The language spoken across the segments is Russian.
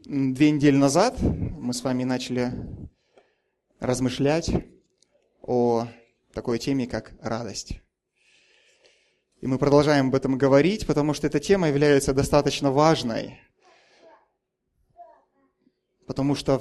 2 недели назад мы с вами начали размышлять о такой теме, как радость. И мы продолжаем об этом говорить, потому что эта тема является достаточно важной. Потому что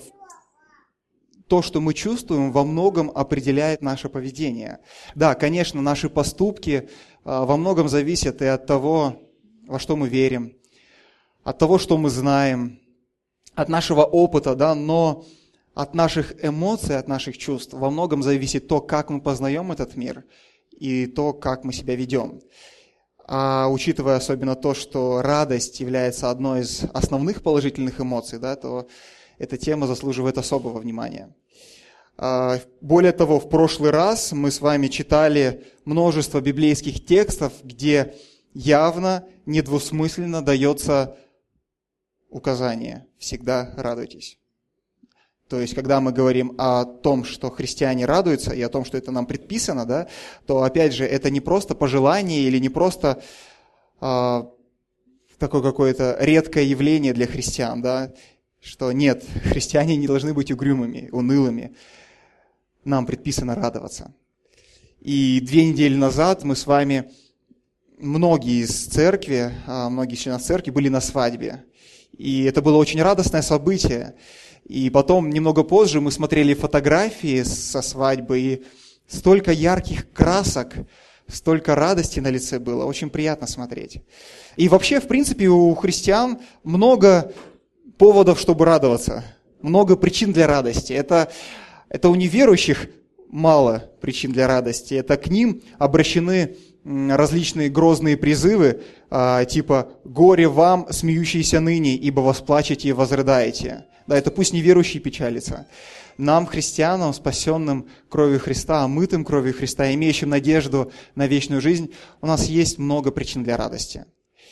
то, что мы чувствуем, во многом определяет наше поведение. Да, конечно, наши поступки во многом зависят и от того, во что мы верим, от того, что мы знаем, от нашего опыта, да, но от наших эмоций, от наших чувств во многом зависит то, как мы познаем этот мир и то, как мы себя ведем. А учитывая особенно то, что радость является одной из основных положительных эмоций, да, то эта тема заслуживает особого внимания. Более того, в прошлый раз мы с вами читали множество библейских текстов, где явно, недвусмысленно дается указание: всегда радуйтесь. То есть, когда мы говорим о том, что христиане радуются, и о том, что это нам предписано, да, то, опять же, это не просто пожелание или не просто такое какое-то редкое явление для христиан, да, что нет, христиане не должны быть угрюмыми, унылыми. Нам предписано радоваться. И 2 недели назад мы с вами, многие из церкви, многие члены церкви были на свадьбе. И это было очень радостное событие. И потом, немного позже, мы смотрели фотографии со свадьбы, и столько ярких красок, столько радости на лице было. Очень приятно смотреть. И вообще, в принципе, у христиан много поводов, чтобы радоваться. Много причин для радости. Это у неверующих мало причин для радости. Это к ним обращены различные грозные призывы, типа «Горе вам, смеющиеся ныне, ибо восплачете и возрыдаете». Да, это пусть неверующие печалятся. Нам, христианам, спасенным кровью Христа, омытым кровью Христа, имеющим надежду на вечную жизнь, у нас есть много причин для радости.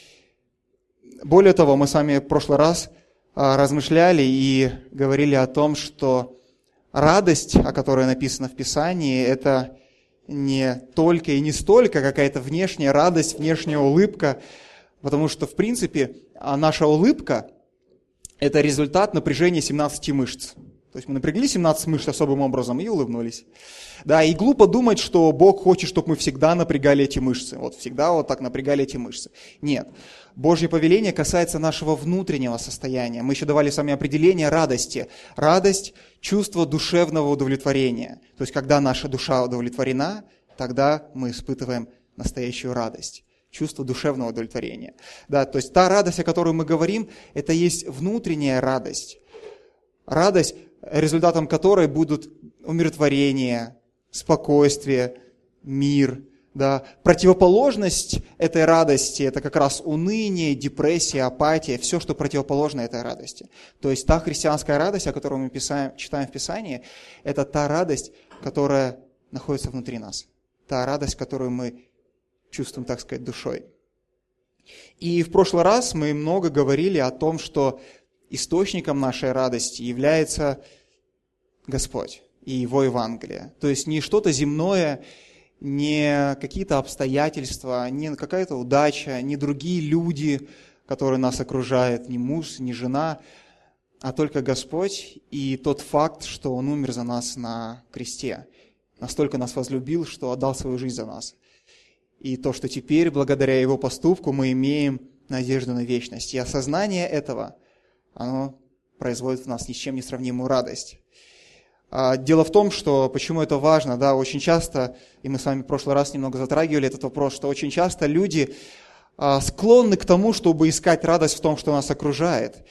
Более того, мы с вами в прошлый раз размышляли и говорили о том, что радость, о которой написано в Писании, это не только и не столько какая-то внешняя радость, внешняя улыбка, потому что, в принципе, наша улыбка – это результат напряжения 17 мышц. То есть мы напрягли 17 мышц особым образом и улыбнулись. Да, и глупо думать, что Бог хочет, чтобы мы всегда напрягали эти мышцы. Вот всегда вот так напрягали эти мышцы. Нет. Божье повеление касается нашего внутреннего состояния. Мы еще давали с вами определение радости. Радость – чувство душевного удовлетворения. То есть, когда наша душа удовлетворена, тогда мы испытываем настоящую радость. Чувство душевного удовлетворения. Да, то есть, та радость, о которой мы говорим, это есть внутренняя радость. Радость, результатом которой будут умиротворение, спокойствие, мир. Да. Противоположность этой радости – это как раз уныние, депрессия, апатия, все, что противоположно этой радости. То есть та христианская радость, о которой мы читаем в Писании, это та радость, которая находится внутри нас. Та радость, которую мы чувствуем, так сказать, душой. И в прошлый раз мы много говорили о том, что источником нашей радости является Господь и Его Евангелие. То есть не что-то земное, не какие-то обстоятельства, не какая-то удача, не другие люди, которые нас окружают, ни муж, ни жена, а только Господь и тот факт, что Он умер за нас на кресте. Настолько нас возлюбил, что отдал свою жизнь за нас. И то, что теперь, благодаря Его поступку, мы имеем надежду на вечность. И осознание этого, оно производит в нас ни с чем не сравнимую радость. Дело в том, что почему это важно, да, очень часто, и мы с вами в прошлый раз немного затрагивали этот вопрос, что очень часто люди склонны к тому, чтобы искать радость в том, что нас окружает.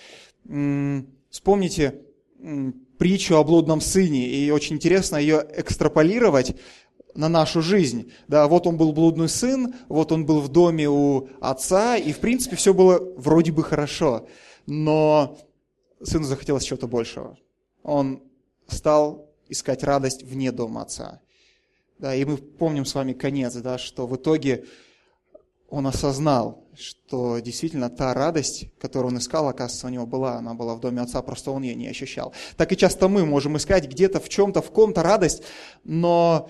Вспомните притчу о блудном сыне, и очень интересно ее экстраполировать на нашу жизнь. Да, вот он был блудный сын, вот он был в доме у отца, и в принципе все было вроде бы хорошо, но сыну захотелось чего-то большего. Он стал искать радость вне дома отца. Да, и мы помним с вами конец, да, что в итоге он осознал, что действительно та радость, которую он искал, оказывается, у него была, она была в доме отца, просто он ее не ощущал. Так и часто мы можем искать где-то в чем-то, в ком-то радость, но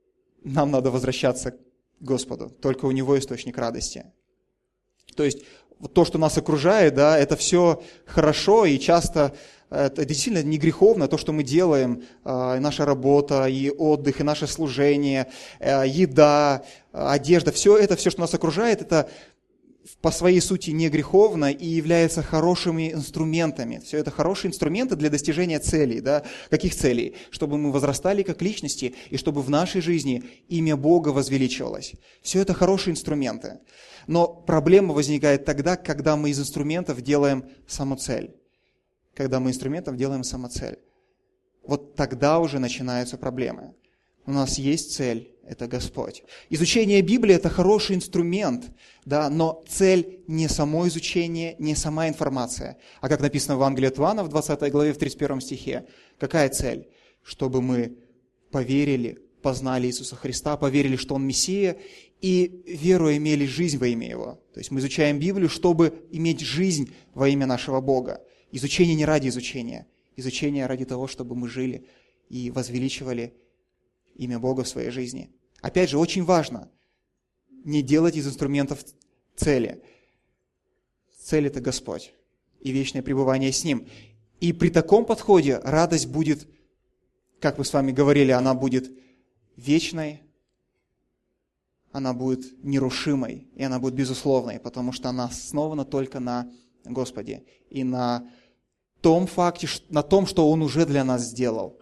нам надо возвращаться к Господу, только у Него источник радости. То есть вот то, что нас окружает, да, это все хорошо, и часто это действительно не греховно, то, что мы делаем, и наша работа, и отдых, и наше служение, еда, одежда, все, что нас окружает, это по своей сути не греховно и является хорошими инструментами. Все это хорошие инструменты для достижения целей. Да? Каких целей? Чтобы мы возрастали как личности, и чтобы в нашей жизни имя Бога возвеличивалось. Все это хорошие инструменты. Но проблема возникает тогда, когда мы из инструментов делаем самоцель. Когда мы из инструментов делаем самоцель. Вот тогда уже начинаются проблемы. У нас есть цель, это Господь. Изучение Библии – это хороший инструмент, да, но цель не само изучение, не сама информация. А как написано в Евангелии от Иоанна в 20 главе, в 31 стихе, какая цель? Чтобы мы поверили, познали Иисуса Христа, поверили, что Он Мессия, и веруя имели жизнь во имя Его. То есть мы изучаем Библию, чтобы иметь жизнь во имя нашего Бога. Изучение не ради изучения, изучение ради того, чтобы мы жили и возвеличивали имя Бога в своей жизни. Опять же, очень важно не делать из инструментов цели. Цель – это Господь и вечное пребывание с Ним. И при таком подходе радость будет, как мы с вами говорили, она будет вечной, она будет нерушимой, и она будет безусловной, потому что она основана только на Господе и на том факте, на том, что Он уже для нас сделал.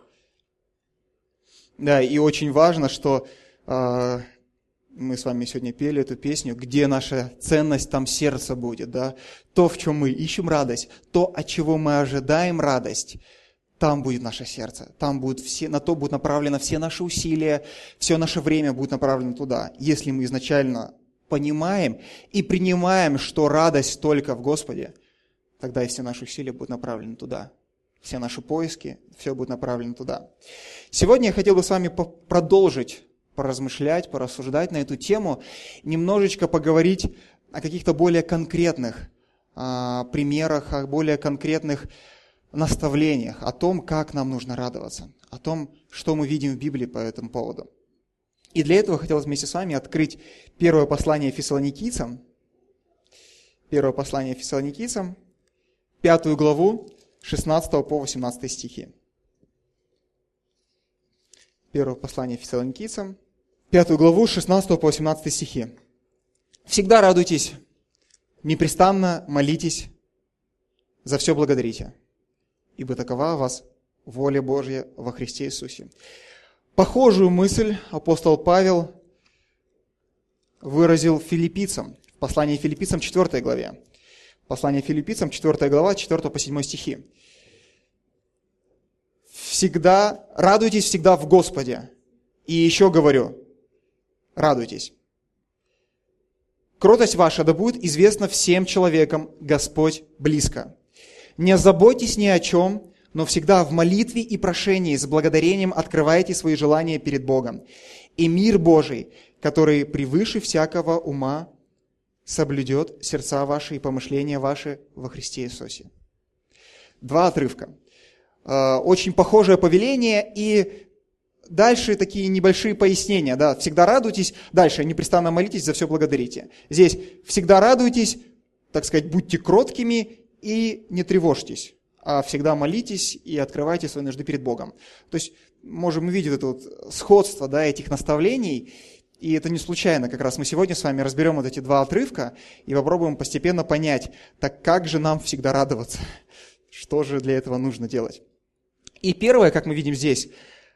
Да, и очень важно, что мы с вами сегодня пели эту песню, где наша ценность, там сердце будет, да. То, в чем мы ищем радость, то, от чего мы ожидаем радость, там будет наше сердце, там будет на то будут направлены все наши усилия, все наше время будет направлено туда. Если мы изначально понимаем и принимаем, что радость только в Господе, тогда и все наши усилия будут направлены туда. Все наши поиски, все будет направлено туда. Сегодня я хотел бы с вами продолжить поразмышлять, порассуждать на эту тему, немножечко поговорить о каких-то более конкретных примерах, о более конкретных наставлениях, о том, как нам нужно радоваться, о том, что мы видим в Библии по этому поводу. И для этого хотелось вместе с вами открыть первое послание Фессалоникийцам, 5 главу, 16 по 18 стихи. Первое послание Фессалоникийцам, 5 главу, 16 по 18 стихи. «Всегда радуйтесь, непрестанно молитесь, за все благодарите, ибо такова у вас воля Божья во Христе Иисусе». Похожую мысль апостол Павел выразил филиппийцам, в послании Филиппийцам 4 главе. Послание Филиппийцам, 4 глава, 4 по 7 стихи. Радуйтесь всегда в Господе. И еще говорю, радуйтесь. Кротость ваша да будет известна всем человекам, Господь близко. Не заботьтесь ни о чем, но всегда в молитве и прошении с благодарением открывайте свои желания перед Богом. И мир Божий, который превыше всякого ума, соблюдет сердца ваши и помышления ваши во Христе Иисусе. Два отрывка. Очень похожее повеление и дальше такие небольшие пояснения. Да. Всегда радуйтесь, дальше непрестанно молитесь, за все благодарите. Здесь всегда радуйтесь, так сказать, будьте кроткими и не тревожьтесь, а всегда молитесь и открывайте свои нужды перед Богом. То есть можем увидеть это вот сходство, да, этих наставлений. И это не случайно, как раз мы сегодня с вами разберем вот эти два отрывка и попробуем постепенно понять, так как же нам всегда радоваться, что же для этого нужно делать. И первое, как мы видим здесь,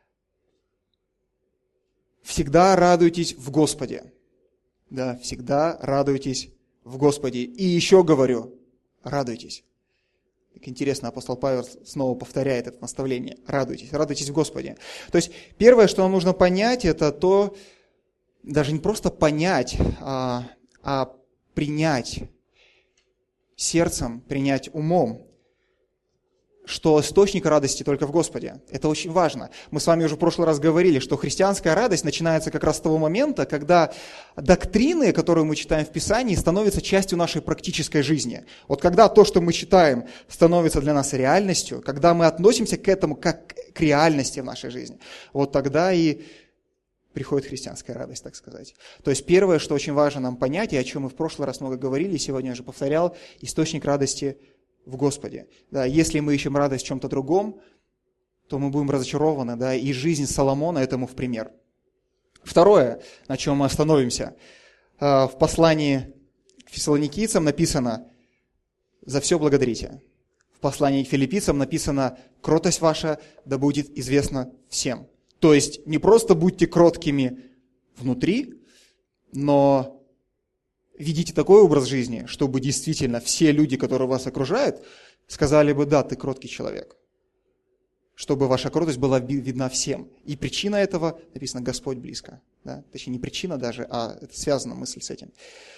всегда радуйтесь в Господе. Да, всегда радуйтесь в Господе. И еще говорю, радуйтесь. Так интересно, апостол Павел снова повторяет это наставление. Радуйтесь, радуйтесь в Господе. То есть первое, что нам нужно понять, это то, даже не просто понять, а принять сердцем, принять умом, что источник радости только в Господе. Это очень важно. Мы с вами уже в прошлый раз говорили, что христианская радость начинается как раз с того момента, когда доктрины, которые мы читаем в Писании, становятся частью нашей практической жизни. Вот когда то, что мы читаем, становится для нас реальностью, когда мы относимся к этому как к реальности в нашей жизни, вот тогда и приходит христианская радость, так сказать. То есть первое, что очень важно нам понять, и о чем мы в прошлый раз много говорили, сегодня я уже повторял, источник радости в Господе. Да, если мы ищем радость в чем-то другом, то мы будем разочарованы, да, и жизнь Соломона этому в пример. Второе, на чем мы остановимся, в послании к фессалоникийцам написано «За все благодарите». В послании к филиппийцам написано «Кротость ваша да будет известна всем». То есть не просто будьте кроткими внутри, но ведите такой образ жизни, чтобы действительно все люди, которые вас окружают, сказали бы: да, ты кроткий человек. Чтобы ваша кротость была видна всем. И причина этого, написано, Господь близко. Да? Точнее, не причина даже, а это связана мысль с этим.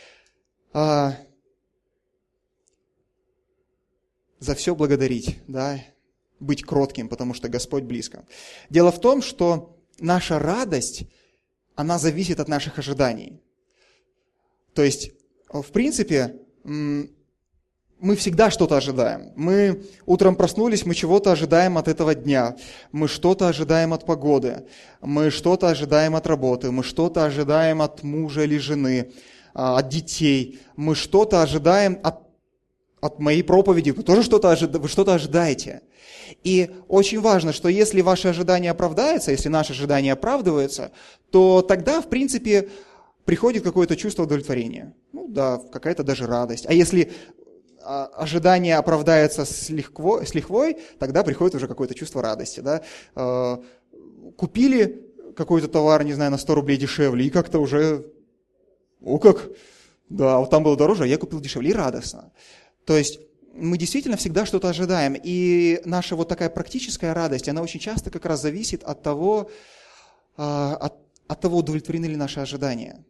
За все благодарить, да? Быть кротким, потому что Господь близко. Дело в том, что наша радость, она зависит от наших ожиданий. То есть, в принципе, мы всегда что-то ожидаем. Мы утром проснулись, мы чего-то ожидаем от этого дня. Мы что-то ожидаем от погоды. Мы что-то ожидаем от работы. Мы что-то ожидаем от мужа или жены, от детей. Мы что-то ожидаем от моей проповеди. Вы тоже что-то ожидаете. И очень важно, что если ваше ожидание оправдается, если наше ожидание оправдывается, то тогда, в принципе, приходит какое-то чувство удовлетворения. Ну да, какая-то даже радость. А если ожидание оправдается с лихвой, тогда приходит уже какое-то чувство радости. Да? Купили какой-то товар, не знаю, на 100 рублей дешевле, и как-то уже, да, вот там было дороже, а я купил дешевле, и радостно. То есть мы действительно всегда что-то ожидаем, и наша вот такая практическая радость, она очень часто как раз зависит от того, удовлетворены ли наши ожидания.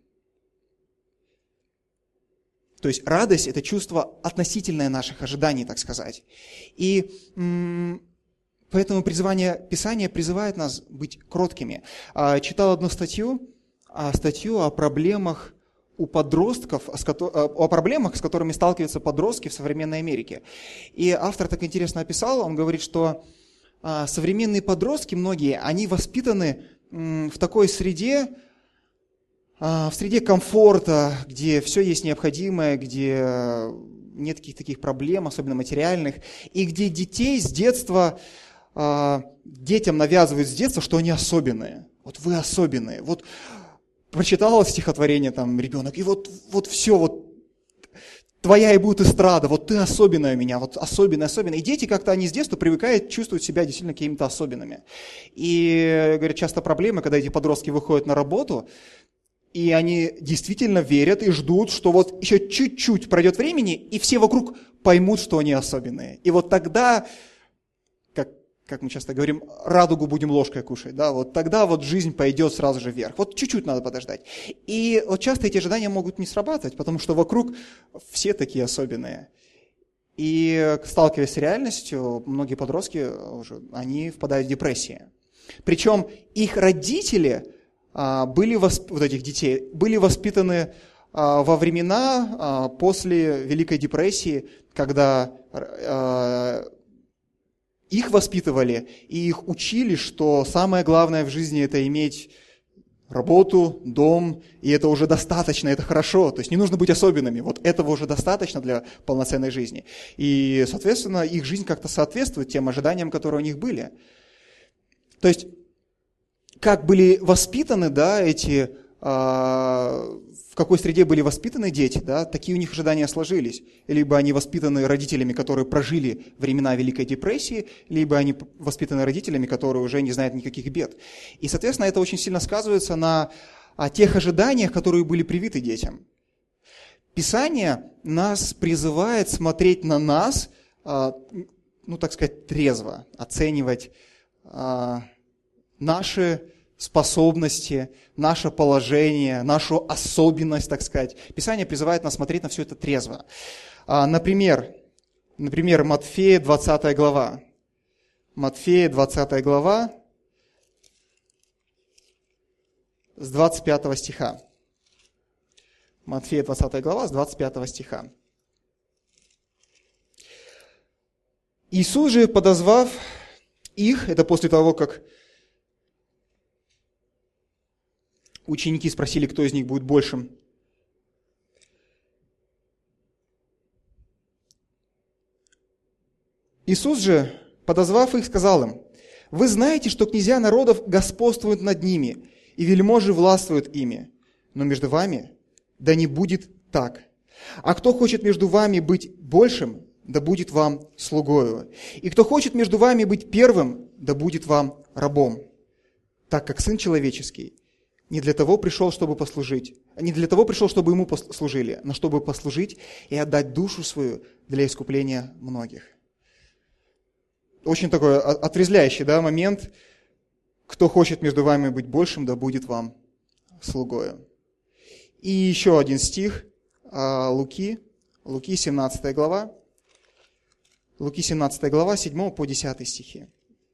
То есть радость – это чувство относительное наших ожиданий, так сказать. И поэтому Писание призывает нас быть кроткими. Читал одну статью о проблемах у подростков, о проблемах, с которыми сталкиваются подростки в современной Америке. И автор так интересно описал, он говорит, что современные подростки, многие, они воспитаны в такой среде, в среде комфорта, где все есть необходимое, где нет каких-то таких проблем, особенно материальных, и где детей с детства, детям навязывают с детства, что они особенные. Вот вы особенные. Вот прочитал стихотворение там ребенок, и вот все, вот твоя и будет эстрада, вот ты особенная у меня, вот особенная. И дети как-то, они с детства привыкают чувствовать себя действительно какими-то особенными. И, говорят, часто проблемы, когда эти подростки выходят на работу, и они действительно верят и ждут, что вот еще чуть-чуть пройдет времени, и все вокруг поймут, что они особенные. И вот тогда, как мы часто говорим, радугу будем ложкой кушать, да, вот тогда вот жизнь пойдет сразу же вверх. Вот чуть-чуть надо подождать. И вот часто эти ожидания могут не срабатывать, потому что вокруг все такие особенные. И сталкиваясь с реальностью, многие подростки уже, они впадают в депрессии. Причем их родители вот этих детей были воспитаны во времена после Великой депрессии, когда их воспитывали и их учили, что самое главное в жизни – это иметь работу, дом, и это уже достаточно, это хорошо. То есть не нужно быть особенными, вот этого уже достаточно для полноценной жизни. И, соответственно, их жизнь как-то соответствует тем ожиданиям, которые у них были. То есть как были воспитаны, да, в какой среде были воспитаны дети, да, такие у них ожидания сложились. Либо они воспитаны родителями, которые прожили времена Великой депрессии, либо они воспитаны родителями, которые уже не знают никаких бед. И, соответственно, это очень сильно сказывается на тех ожиданиях, которые были привиты детям. Писание нас призывает смотреть на нас, так сказать, трезво, оценивать наши способности, наше положение, нашу особенность, так сказать. Писание призывает нас смотреть на все это трезво. Например, Матфея 20 глава. Матфея 20 глава с 25 стиха. Матфея 20 глава с 25 стиха. Иисус же, подозвав их, это после того, как Ученики спросили, кто из них будет большим. Иисус же, подозвав их, сказал им: «Вы знаете, что князья народов господствуют над ними, и вельможи властвуют ими. Но между вами да не будет так. А кто хочет между вами быть большим, да будет вам слугою. И кто хочет между вами быть первым, да будет вам рабом. Так как Сын Человеческий не для того пришел, чтобы послужить, не для того пришел, чтобы Ему служили, но чтобы послужить и отдать душу свою для искупления многих». Очень такой отрезвляющий, да, момент. Кто хочет между вами быть большим, да будет вам слугою. И еще один стих, Луки 17 глава. Луки 17 глава, 7 по 10 стихи.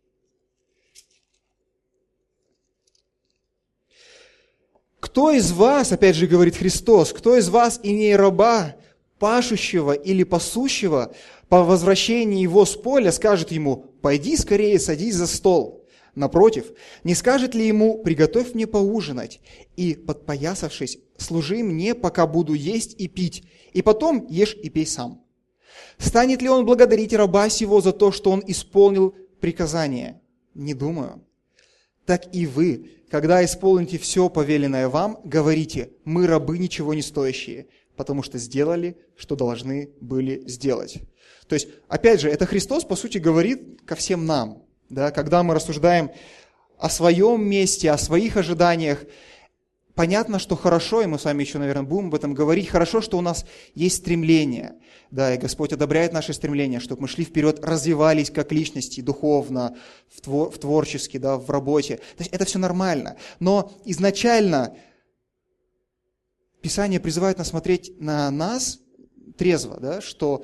«Кто из вас, опять же говорит Христос, кто из вас, имея раба, пашущего или пасущего, по возвращении его с поля скажет ему: пойди скорее, садись за стол? Напротив, не скажет ли ему: приготовь мне поужинать, и, подпоясавшись, служи мне, пока буду есть и пить, и потом ешь и пей сам? Станет ли он благодарить раба сего за то, что он исполнил приказание? Не думаю. Так и вы, когда исполните все повеленное вам, говорите: мы рабы ничего не стоящие, потому что сделали, что должны были сделать». То есть, опять же, это Христос, по сути, говорит ко всем нам. Да? Когда мы рассуждаем о своем месте, о своих ожиданиях, понятно, что хорошо, и мы с вами еще, наверное, будем об этом говорить, хорошо, что у нас есть стремление. Да, и Господь одобряет наши стремления, чтобы мы шли вперед, развивались как личности, духовно, творчески, да, в работе. То есть это все нормально. Но изначально Писание призывает нас смотреть на нас трезво, да, что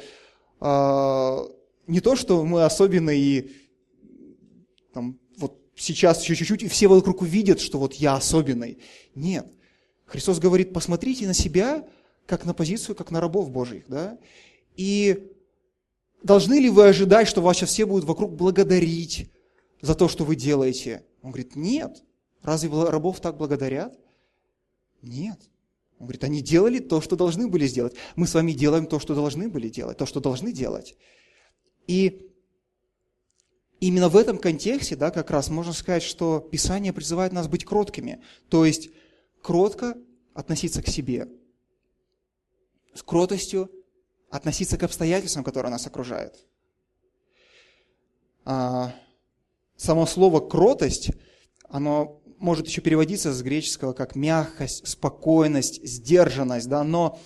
не то, что мы особенные и там, вот сейчас еще чуть-чуть, и все вокруг увидят, что вот я особенный. Нет. Христос говорит: посмотрите на себя, как на позицию, как на рабов Божьих. Да? И должны ли вы ожидать, что вас сейчас все будут вокруг благодарить за то, что вы делаете? Он говорит: нет. Разве рабов так благодарят? Нет. Он говорит: они делали то, что должны были сделать. Мы с вами делаем то, что должны были делать, то, что должны делать. И именно в этом контексте, да, как раз можно сказать, что Писание призывает нас быть кроткими. То есть кротко относиться к себе. С кротостью относиться к обстоятельствам, которые нас окружают. Само слово «кротость», оно может еще переводиться с греческого как мягкость, спокойность, сдержанность, да, но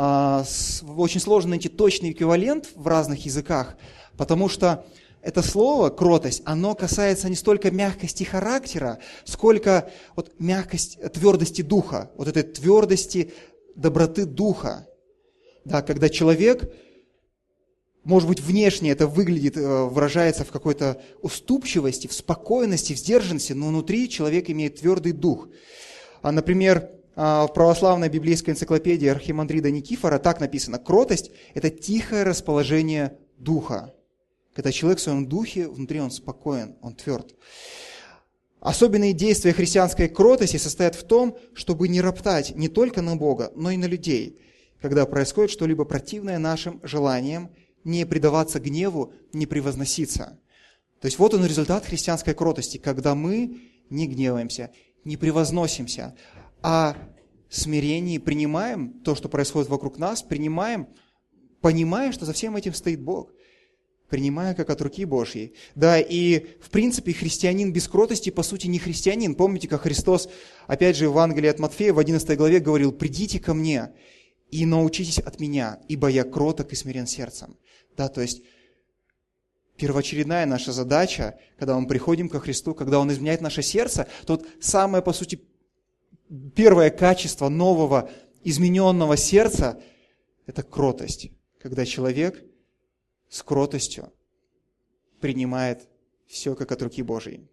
очень сложно найти точный эквивалент в разных языках, потому что это слово «кротость», оно касается не столько мягкости характера, сколько вот твердости духа, вот этой твердости, доброты духа. Да, когда человек, может быть, внешне это выглядит, выражается в какой-то уступчивости, в спокойности, в сдержанности, но внутри человек имеет твердый дух. Например, в православной библейской энциклопедии архимандрита Никифора так написано: кротость – это тихое расположение духа. Когда человек в своем духе, внутри он спокоен, он тверд. Особенные действия христианской кротости состоят в том, чтобы не роптать не только на Бога, но и на людей, когда происходит что-либо противное нашим желаниям, не предаваться гневу, не превозноситься. То есть вот он результат христианской кротости, когда мы не гневаемся, не превозносимся, а в смирении принимаем то, что происходит вокруг нас, принимаем, понимая, что за всем этим стоит Бог, принимая как от руки Божьей. Да, и в принципе христианин без кротости по сути не христианин. Помните, как Христос, опять же, в Евангелии от Матфея в 11 главе говорил: «Придите ко мне и научитесь от меня, ибо я кроток и смирен сердцем». Да, то есть первоочередная наша задача, когда мы приходим ко Христу, когда Он изменяет наше сердце, то вот самое, по сути, первое качество нового, измененного сердца – это кротость. Когда человек с кротостью принимает все как от руки Божьей.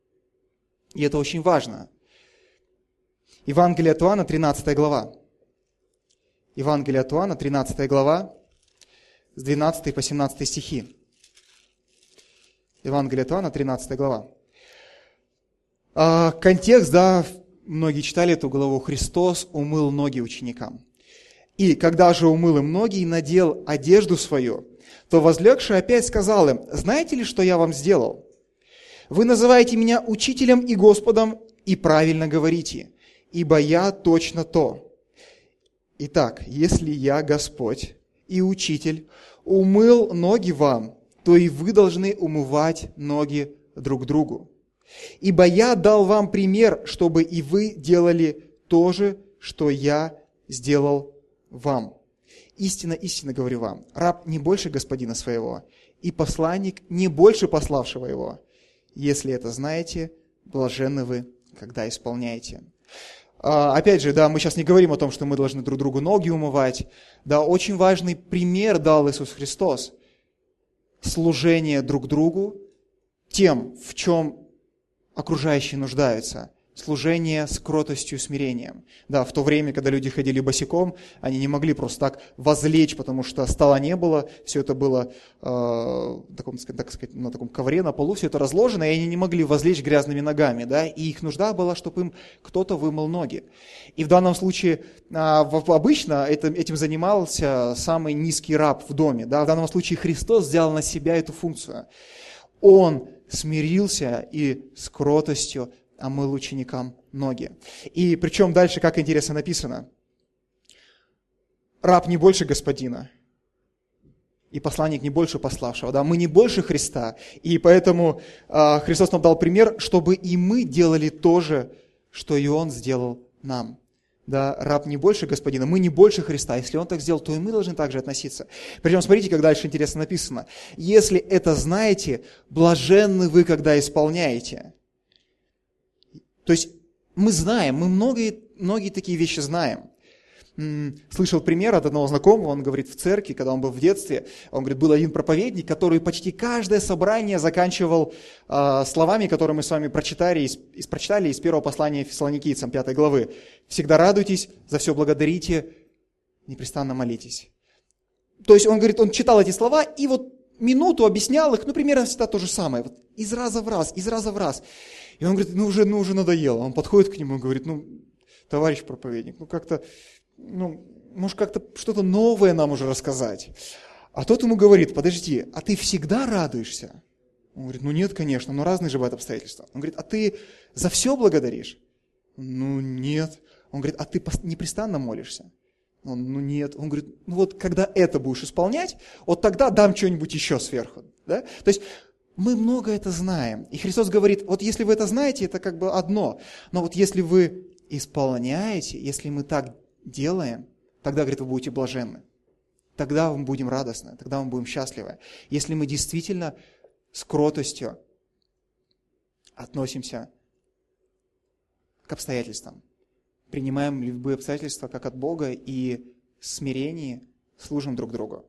И это очень важно. Евангелие от Иоанна, 13 глава. Евангелие от Иоанна, 13 глава, с 12 по 17 стихи. Евангелие от Иоанна, 13 глава. Контекст, да, многие читали эту главу, Христос умыл ноги ученикам. И когда же умыл им ноги и надел одежду свою, то возлегший опять сказал им: «Знаете ли, что я вам сделал? Вы называете меня учителем и Господом, и правильно говорите, ибо я точно то. Итак, если я, Господь и Учитель, умыл ноги вам, то и вы должны умывать ноги друг другу. Ибо я дал вам пример, чтобы и вы делали то же, что я сделал вам. Истинно, истинно говорю вам, раб не больше господина своего, и посланник не больше пославшего его. Если это знаете, блаженны вы, когда исполняете». Опять же, да, мы сейчас не говорим о том, что мы должны друг другу ноги умывать. Да, очень важный пример дал Иисус Христос. Служение друг другу тем, в чем окружающие нуждаются. Служение с кротостью и смирением. Да, в то время, когда люди ходили босиком, они не могли просто так возлечь, потому что стола не было, все это было так сказать, на таком ковре, на полу, все это разложено, и они не могли возлечь грязными ногами, да, и их нужда была, чтобы им кто-то вымыл ноги. И в данном случае обычно этим занимался самый низкий раб в доме, да, в данном случае Христос взял на себя эту функцию. Он смирился и с кротостью омыл ученикам ноги. И причем дальше, как интересно написано, раб не больше господина, и посланник не больше пославшего. Да? Мы не больше Христа, и поэтому Христос нам дал пример, чтобы и мы делали то же, что и Он сделал нам. Да? Раб не больше господина, мы не больше Христа. Если Он так сделал, то и мы должны так же относиться. Причем смотрите, как дальше интересно написано. «Если это знаете, блаженны вы, когда исполняете». То есть мы знаем, мы многие такие вещи знаем. Слышал пример от одного знакомого, он говорит, в церкви, когда он был в детстве, он говорит, был один проповедник, который почти каждое собрание заканчивал словами, которые мы с вами прочитали из первого послания Фессалоникийцам, 5 главы. «Всегда радуйтесь, за все благодарите, непрестанно молитесь». То есть он говорит, он читал эти слова и вот минуту объяснял их, примерно всегда то же самое, вот из раза в раз. И он говорит, уже надоело. Он подходит к нему и говорит, товарищ проповедник, может как-то что-то новое нам уже рассказать. А тот ему говорит, подожди, а ты всегда радуешься? Он говорит, нет, конечно, но разные же бывают обстоятельства. Он говорит, а ты за все благодаришь? Нет. Он говорит, а ты непрестанно молишься? Нет. Он говорит, вот когда это будешь исполнять, вот тогда дам что-нибудь еще сверху. Да? То есть мы много это знаем. И Христос говорит, вот если вы это знаете, это как бы одно. Но вот если вы исполняете, если мы так делаем, тогда, говорит, вы будете блаженны. Тогда мы будем радостны, тогда мы будем счастливы. Если мы действительно с кротостью относимся к обстоятельствам, принимаем любые обстоятельства как от Бога и в смирении служим друг другу.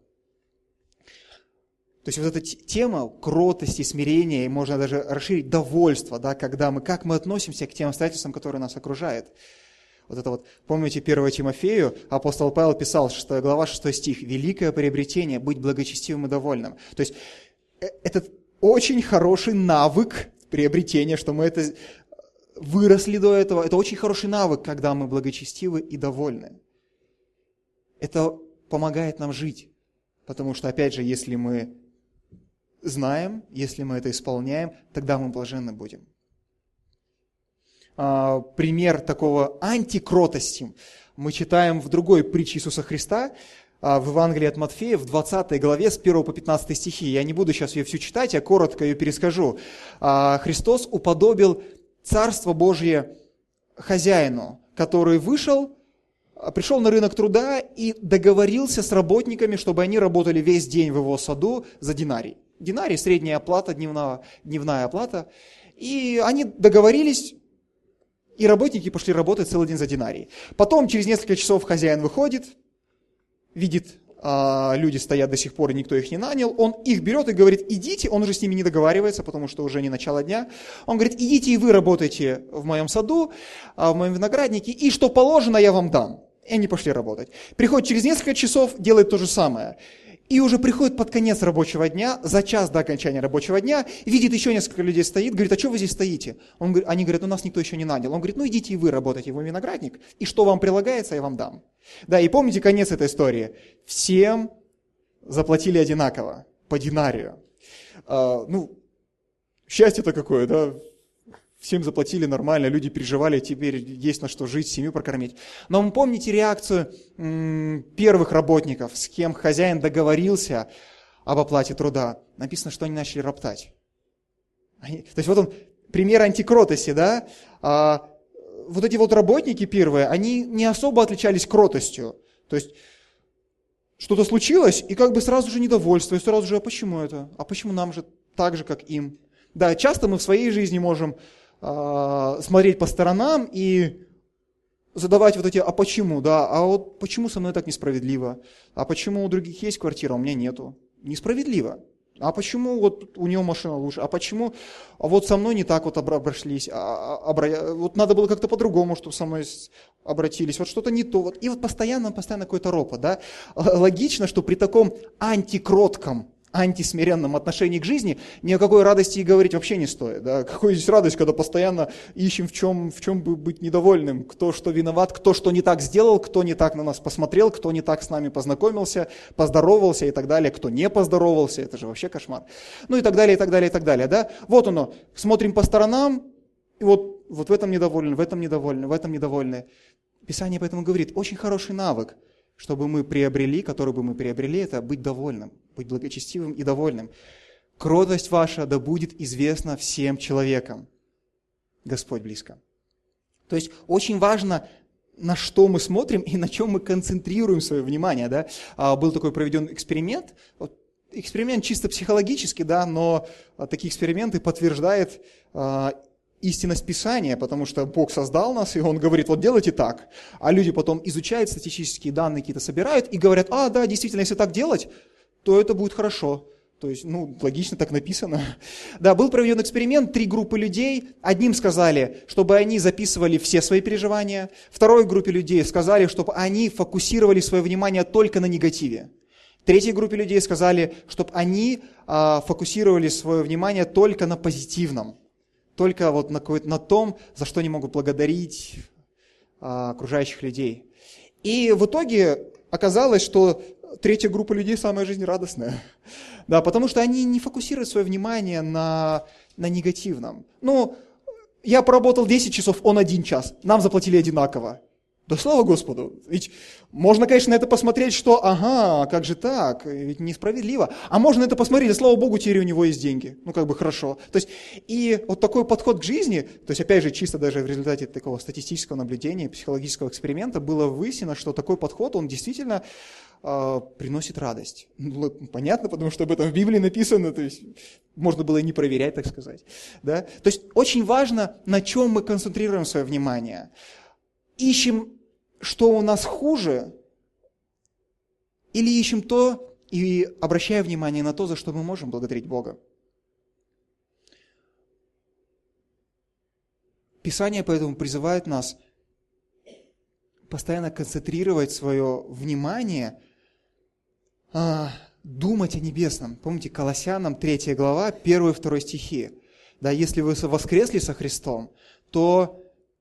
То есть вот эта тема кротости, смирения, и можно даже расширить довольство, да, как мы относимся к тем обстоятельствам, которые нас окружают. Вот это вот, помните, 1 Тимофею апостол Павел писал, 6 глава, 6 стих, «Великое приобретение, быть благочестивым и довольным». То есть это очень хороший навык приобретения, что мы это выросли до этого. Это очень хороший навык, когда мы благочестивы и довольны. Это помогает нам жить, потому что, опять же, если мы знаем, если мы это исполняем, тогда мы блаженны будем. Пример такого антикротости мы читаем в другой притче Иисуса Христа, в Евангелии от Матфея, в 20 главе, с 1 по 15 стихи. Я не буду сейчас ее всю читать, я коротко ее перескажу. Христос уподобил Царство Божье хозяину, который пришел на рынок труда и договорился с работниками, чтобы они работали весь день в его саду за динарий. Динарий – средняя оплата, дневная оплата. И они договорились, и работники пошли работать целый день за динарий. Потом, через несколько часов, хозяин выходит, видит, люди стоят до сих пор, и никто их не нанял. Он их берет и говорит, идите, он уже с ними не договаривается, потому что уже не начало дня. Он говорит, идите и вы работайте в моем саду, в моем винограднике, и что положено, я вам дам. И они пошли работать. Приходит через несколько часов, делает то же самое. И уже приходит под конец рабочего дня, за час до окончания рабочего дня, видит еще несколько людей стоит, говорит, а что вы здесь стоите? Они говорят, нас никто еще не нанял. Он говорит, идите и вы работайте в виноградник, и что вам прилагается, я вам дам. Да, и помните конец этой истории? Всем заплатили одинаково, по динарию. Счастье-то какое, да? Всем заплатили нормально, люди переживали, теперь есть на что жить, семью прокормить. Но вы помните реакцию первых работников, с кем хозяин договорился об оплате труда? Написано, что они начали роптать. То есть вот он, пример антикротости, да? Вот эти вот работники первые, они не особо отличались кротостью. То есть что-то случилось, и как бы сразу же недовольство, и сразу же, а почему это? А почему нам же так же, как им? Да, часто мы в своей жизни можем смотреть по сторонам и задавать вот эти, а почему, да, а вот почему со мной так несправедливо, а почему у других есть квартира, а у меня нету, несправедливо, а почему вот у него машина лучше, а почему, а вот со мной не так вот обошлись, вот надо было как-то по-другому, чтобы со мной обратились, вот что-то не то, вот. И вот постоянно какой-то ропот, да, логично, что при таком антикротком, антисмиренном отношении к жизни, ни о какой радости и говорить вообще не стоит. Да? Какая здесь радость, когда постоянно ищем, в чем бы быть недовольным, кто что виноват, кто что не так сделал, кто не так на нас посмотрел, кто не так с нами познакомился, поздоровался и так далее, кто не поздоровался, это же вообще кошмар. Ну и так далее, и так далее, и так далее. Да? Вот оно, смотрим по сторонам, и вот в этом недовольны, в этом недовольны, в этом недовольны. Писание поэтому говорит, очень хороший навык, чтобы мы приобрели, который бы мы приобрели, это быть довольным, быть благочестивым и довольным. Кротость ваша да будет известна всем человекам. Господь близко. То есть очень важно, на что мы смотрим и на чем мы концентрируем свое внимание. Да? Был такой проведен эксперимент, эксперимент чисто психологический, да, но такие эксперименты подтверждают истинность Писания, потому что Бог создал нас, и Он говорит, вот делайте так. А люди потом изучают статистические данные, какие-то собирают и говорят, да, действительно, если так делать, то это будет хорошо. То есть, логично так написано. Да, был проведен эксперимент, 3 группы людей. Одним сказали, чтобы они записывали все свои переживания. Второй группе людей сказали, чтобы они фокусировали свое внимание только на негативе. Третьей группе людей сказали, чтобы они фокусировали свое внимание только на позитивном. Только вот на том, за что они могут благодарить окружающих людей. И в итоге оказалось, что третья группа людей самая жизнерадостная. Да, потому что они не фокусируют свое внимание на негативном. Я поработал 10 часов, он 1 час. Нам заплатили одинаково. Да слава Господу. Ведь можно, конечно, на это посмотреть, что, как же так, ведь несправедливо. А можно на это посмотреть, да слава Богу, теперь у него есть деньги. Хорошо. То есть, и вот такой подход к жизни, то есть, опять же, чисто даже в результате такого статистического наблюдения, психологического эксперимента было выяснено, что такой подход, он действительно приносит радость. Понятно, потому что об этом в Библии написано, то есть, можно было и не проверять, так сказать. Да? То есть, очень важно, на чем мы концентрируем свое внимание. Ищем, что у нас хуже, или ищем то и обращаем внимание на то, за что мы можем благодарить Бога. Писание поэтому призывает нас постоянно концентрировать свое внимание, думать о небесном. Помните, Колоссянам 3 глава, 1 и 2 стихи. Да, если вы воскресли со Христом, то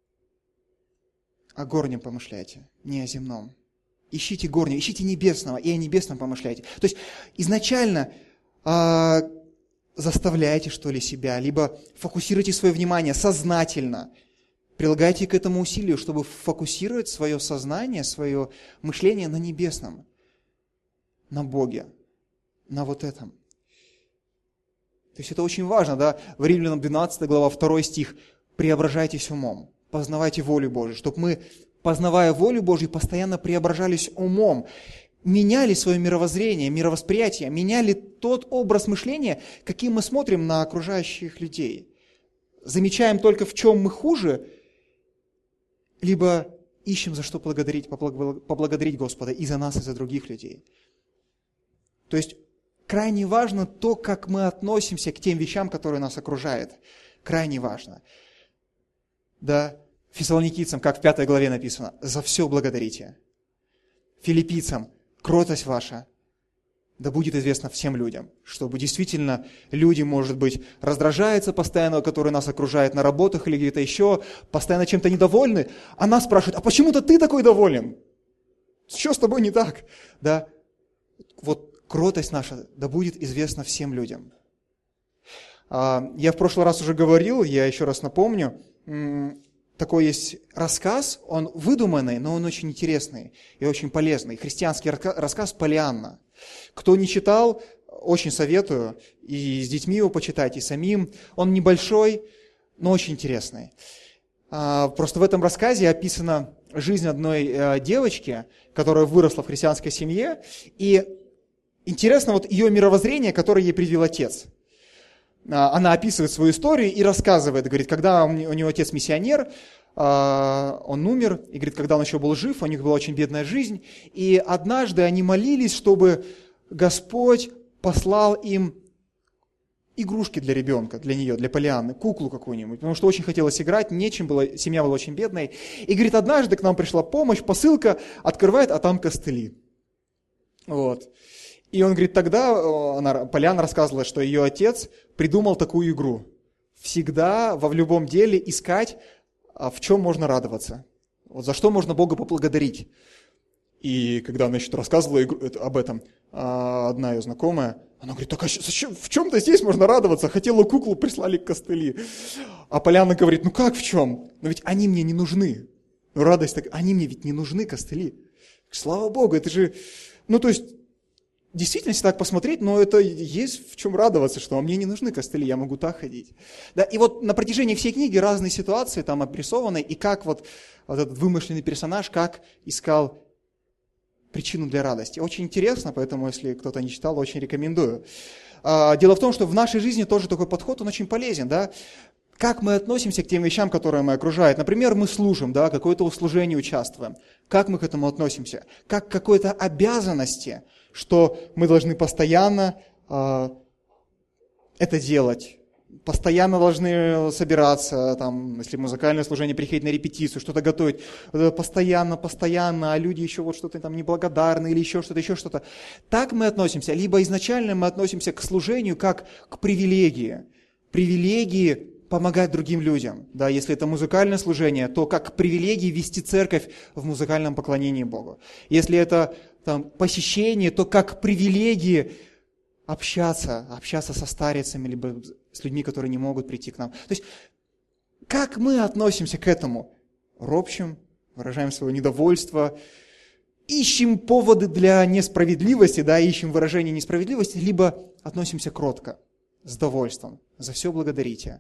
о горнем помышляйте, не о земном. Ищите горнего, ищите небесного, и о небесном помышляйте. То есть изначально заставляйте, что ли, себя, либо фокусируйте свое внимание сознательно, прилагайте к этому усилию, чтобы фокусировать свое сознание, свое мышление на небесном, на Боге, на вот этом. То есть это очень важно, да? В Римлянам 12 глава, 2 стих, преображайтесь умом. Познавайте волю Божию, чтобы мы, познавая волю Божию, постоянно преображались умом, меняли свое мировоззрение, мировосприятие, меняли тот образ мышления, каким мы смотрим на окружающих людей. Замечаем только, в чем мы хуже, либо ищем, за что поблагодарить Господа и за нас, и за других людей. То есть крайне важно то, как мы относимся к тем вещам, которые нас окружают. Крайне важно. Да, Фессалоникийцам, как в 5 главе написано, за все благодарите. Филиппийцам, кротость ваша да будет известно всем людям, чтобы действительно люди, может быть, раздражаются постоянно, которые нас окружают на работах или где-то еще, постоянно чем-то недовольны, а нас спрашивают, а почему-то ты такой доволен? Что с тобой не так? Да? Вот кротость наша, да будет известна всем людям. Я в прошлый раз уже говорил, я еще раз напомню, такой есть рассказ, он выдуманный, но он очень интересный и очень полезный. Христианский рассказ «Полианна». Кто не читал, очень советую, и с детьми его почитать, и самим. Он небольшой, но очень интересный. Просто в этом рассказе описана жизнь одной девочки, которая выросла в христианской семье, и интересно вот ее мировоззрение, которое ей привил отец. Она описывает свою историю и рассказывает, говорит, когда у него отец миссионер, он умер, и говорит, когда он еще был жив, у них была очень бедная жизнь, и однажды они молились, чтобы Господь послал им игрушки для ребенка, для нее, для Полианны, куклу какую-нибудь, потому что очень хотелось играть, нечем было, семья была очень бедной. И говорит, однажды к нам пришла помощь, посылка, открывает, а там костыли. Вот. И он говорит, тогда Полианна рассказывала, что ее отец придумал такую игру. Всегда в любом деле искать, в чем можно радоваться. Вот за что можно Бога поблагодарить. И когда она еще рассказывала об этом, одна ее знакомая, она говорит, так в чем-то здесь можно радоваться? Хотела куклу, прислали костыли. А Полианна говорит, ну как в чем? Но ведь они мне не нужны. Ну радость так, они мне ведь не нужны, костыли. Слава Богу, это же, ну то есть, действительно, если так посмотреть, но это есть в чем радоваться, что мне не нужны костыли, я могу так ходить. Да, и вот на протяжении всей книги разные ситуации там обрисованы, и как вот этот вымышленный персонаж, как искал причину для радости. Очень интересно, поэтому, если кто-то не читал, очень рекомендую. Дело в том, что в нашей жизни тоже такой подход, он очень полезен, да. Как мы относимся к тем вещам, которые мы окружают. Например, мы служим, да, какое-то услужение участвуем. Как мы к этому относимся? Как к какой-то обязанности, что мы должны постоянно это делать. Постоянно должны собираться, там, если музыкальное служение, приходить на репетицию, что-то готовить. Постоянно, а люди еще вот что-то там неблагодарны или еще что-то. Так мы относимся. Либо изначально мы относимся к служению как к привилегии. Привилегии помогать другим людям. Да, если это музыкальное служение, то как к привилегии вести церковь в музыкальном поклонении Богу. Если это там, посещение, то как к привилегии общаться со старицами, либо с людьми, которые не могут прийти к нам. То есть, как мы относимся к этому? Ропщим, выражаем свое недовольство, ищем поводы для несправедливости, да, ищем выражение несправедливости, либо относимся кротко, с довольством. За все благодарите.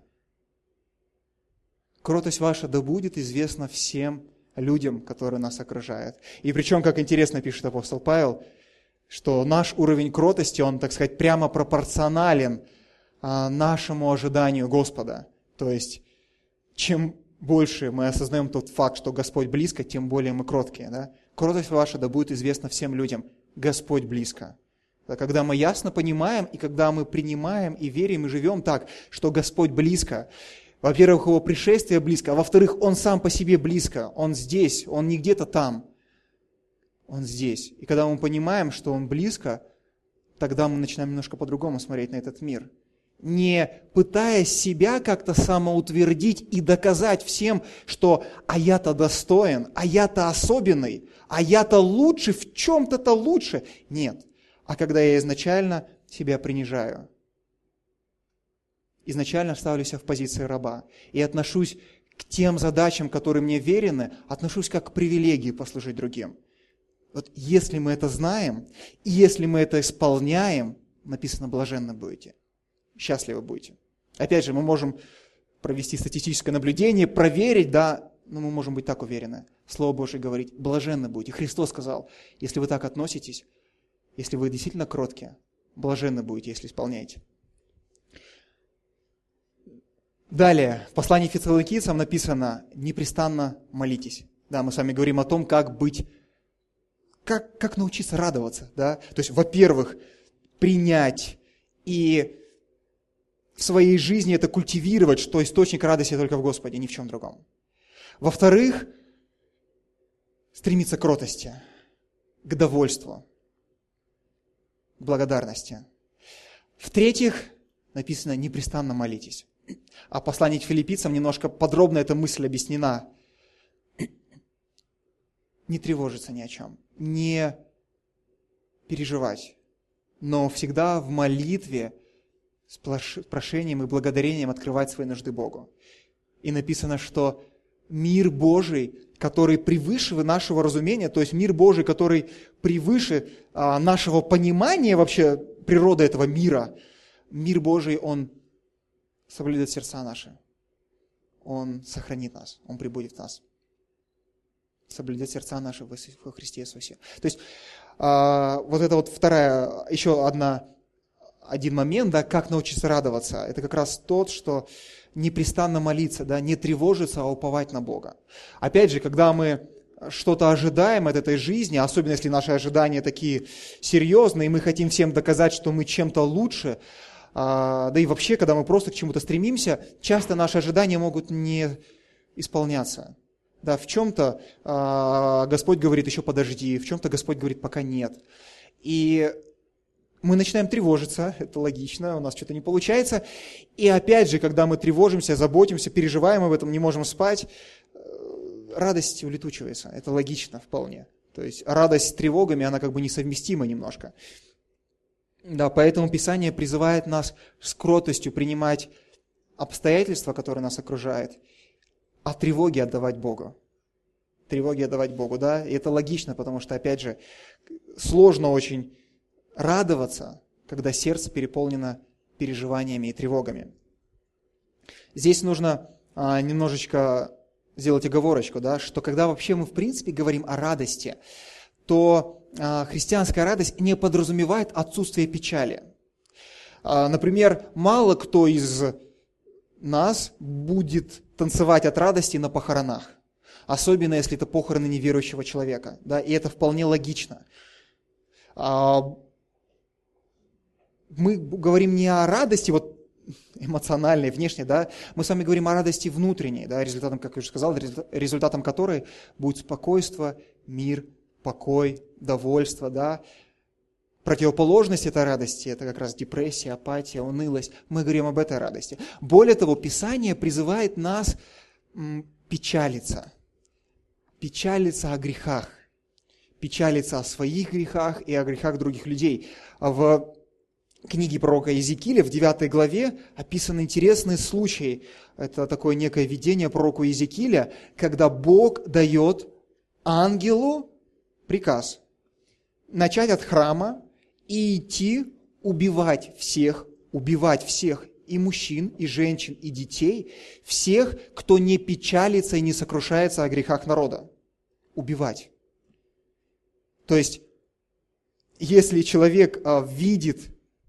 Кротость ваша да будет известна всем людям, которые нас окружают. И причем, как интересно пишет апостол Павел, что наш уровень кротости, он, так сказать, прямо пропорционален нашему ожиданию Господа. То есть, чем больше мы осознаем тот факт, что Господь близко, тем более мы кроткие. Да? Кротость ваша да будет известна всем людям. Господь близко. Когда мы ясно понимаем, и когда мы принимаем и верим, и живем так, что Господь близко. Во-первых, Его пришествие близко, а во-вторых, Он сам по себе близко. Он здесь, Он не где-то там. Он здесь. И когда мы понимаем, что Он близко, тогда мы начинаем немножко по-другому смотреть на этот мир. Не пытаясь себя как-то самоутвердить и доказать всем, что «а я-то достоин», «а я-то особенный», «а я-то лучше», «в чем-то-то лучше». Нет. А когда я изначально себя принижаю. Изначально ставлю себя в позиции раба и отношусь к тем задачам, которые мне верены, отношусь как к привилегии послужить другим. Вот если мы это знаем, и если мы это исполняем, написано, блаженны будете, счастливы будете. Опять же, мы можем провести статистическое наблюдение, проверить, да, но мы можем быть так уверены. Слово Божие говорит, блаженны будете. Христос сказал, если вы так относитесь, если вы действительно кроткие, блаженны будете, если исполняете. Далее, в послании Фессалоникийцам написано, непрестанно молитесь. Да, мы с вами говорим о том, как быть, как научиться радоваться. Да? То есть, во-первых, принять и в своей жизни это культивировать, что источник радости только в Господе, ни в чем другом. Во-вторых, стремиться к кротости, к довольству. благодарности. В-третьих, написано «непрестанно молитесь». А в послании к филиппийцам немножко подробно эта мысль объяснена. Не тревожиться ни о чем, не переживать, но всегда в молитве с прошением и благодарением открывать свои нужды Богу. И написано, что мир Божий, который превыше нашего разумения, то есть мир Божий, который превыше нашего понимания вообще природы этого мира, мир Божий, он соблюдет сердца наши. Он сохранит нас, Он пребудет в нас. Соблюдет сердца наши во Христе Иисусе. То есть, вот это вот вторая, еще один момент, да, как научиться радоваться. Это как раз тот, что непрестанно молиться, да, не тревожиться, а уповать на Бога. Опять же, когда мы что-то ожидаем от этой жизни, особенно если наши ожидания такие серьезные, и мы хотим всем доказать, что мы чем-то лучше, да и вообще, когда мы просто к чему-то стремимся, часто наши ожидания могут не исполняться. Да, в чем-то Господь говорит, еще подожди, в чем-то Господь говорит, пока нет. И мы начинаем тревожиться, это логично, у нас что-то не получается. И опять же, когда мы тревожимся, заботимся, переживаем об этом, не можем спать, радость улетучивается, это логично вполне. То есть радость с тревогами, она как бы несовместима немножко. Да, поэтому Писание призывает нас с кротостью принимать обстоятельства, которые нас окружают, а тревоги отдавать Богу. Тревоги отдавать Богу, да, и это логично, потому что, опять же, сложно очень радоваться, когда сердце переполнено переживаниями и тревогами. Здесь нужно немножечко сделать оговорочку, да, что когда вообще мы в принципе говорим о радости, то христианская радость не подразумевает отсутствие печали. Например, мало кто из нас будет танцевать от радости на похоронах, особенно если это похороны неверующего человека, да, и это вполне логично. Мы говорим не о радости вот эмоциональной, внешней, да, мы с вами говорим о радости внутренней, да, результатом, как я уже сказал, результатом которой будет спокойствие, мир, покой, довольство, да. Противоположность этой радости – это как раз депрессия, апатия, унылость. Мы говорим об этой радости. Более того, Писание призывает нас печалиться. Печалиться о грехах. Печалиться о своих грехах и о грехах других людей. В книге пророка Иезекииля в 9 главе описан интересный случай. Это такое некое видение пророку Иезекииля, когда Бог дает ангелу приказ начать от храма и идти убивать всех и мужчин, и женщин, и детей, всех, кто не печалится и не сокрушается о грехах народа. Убивать. То есть, если человек видит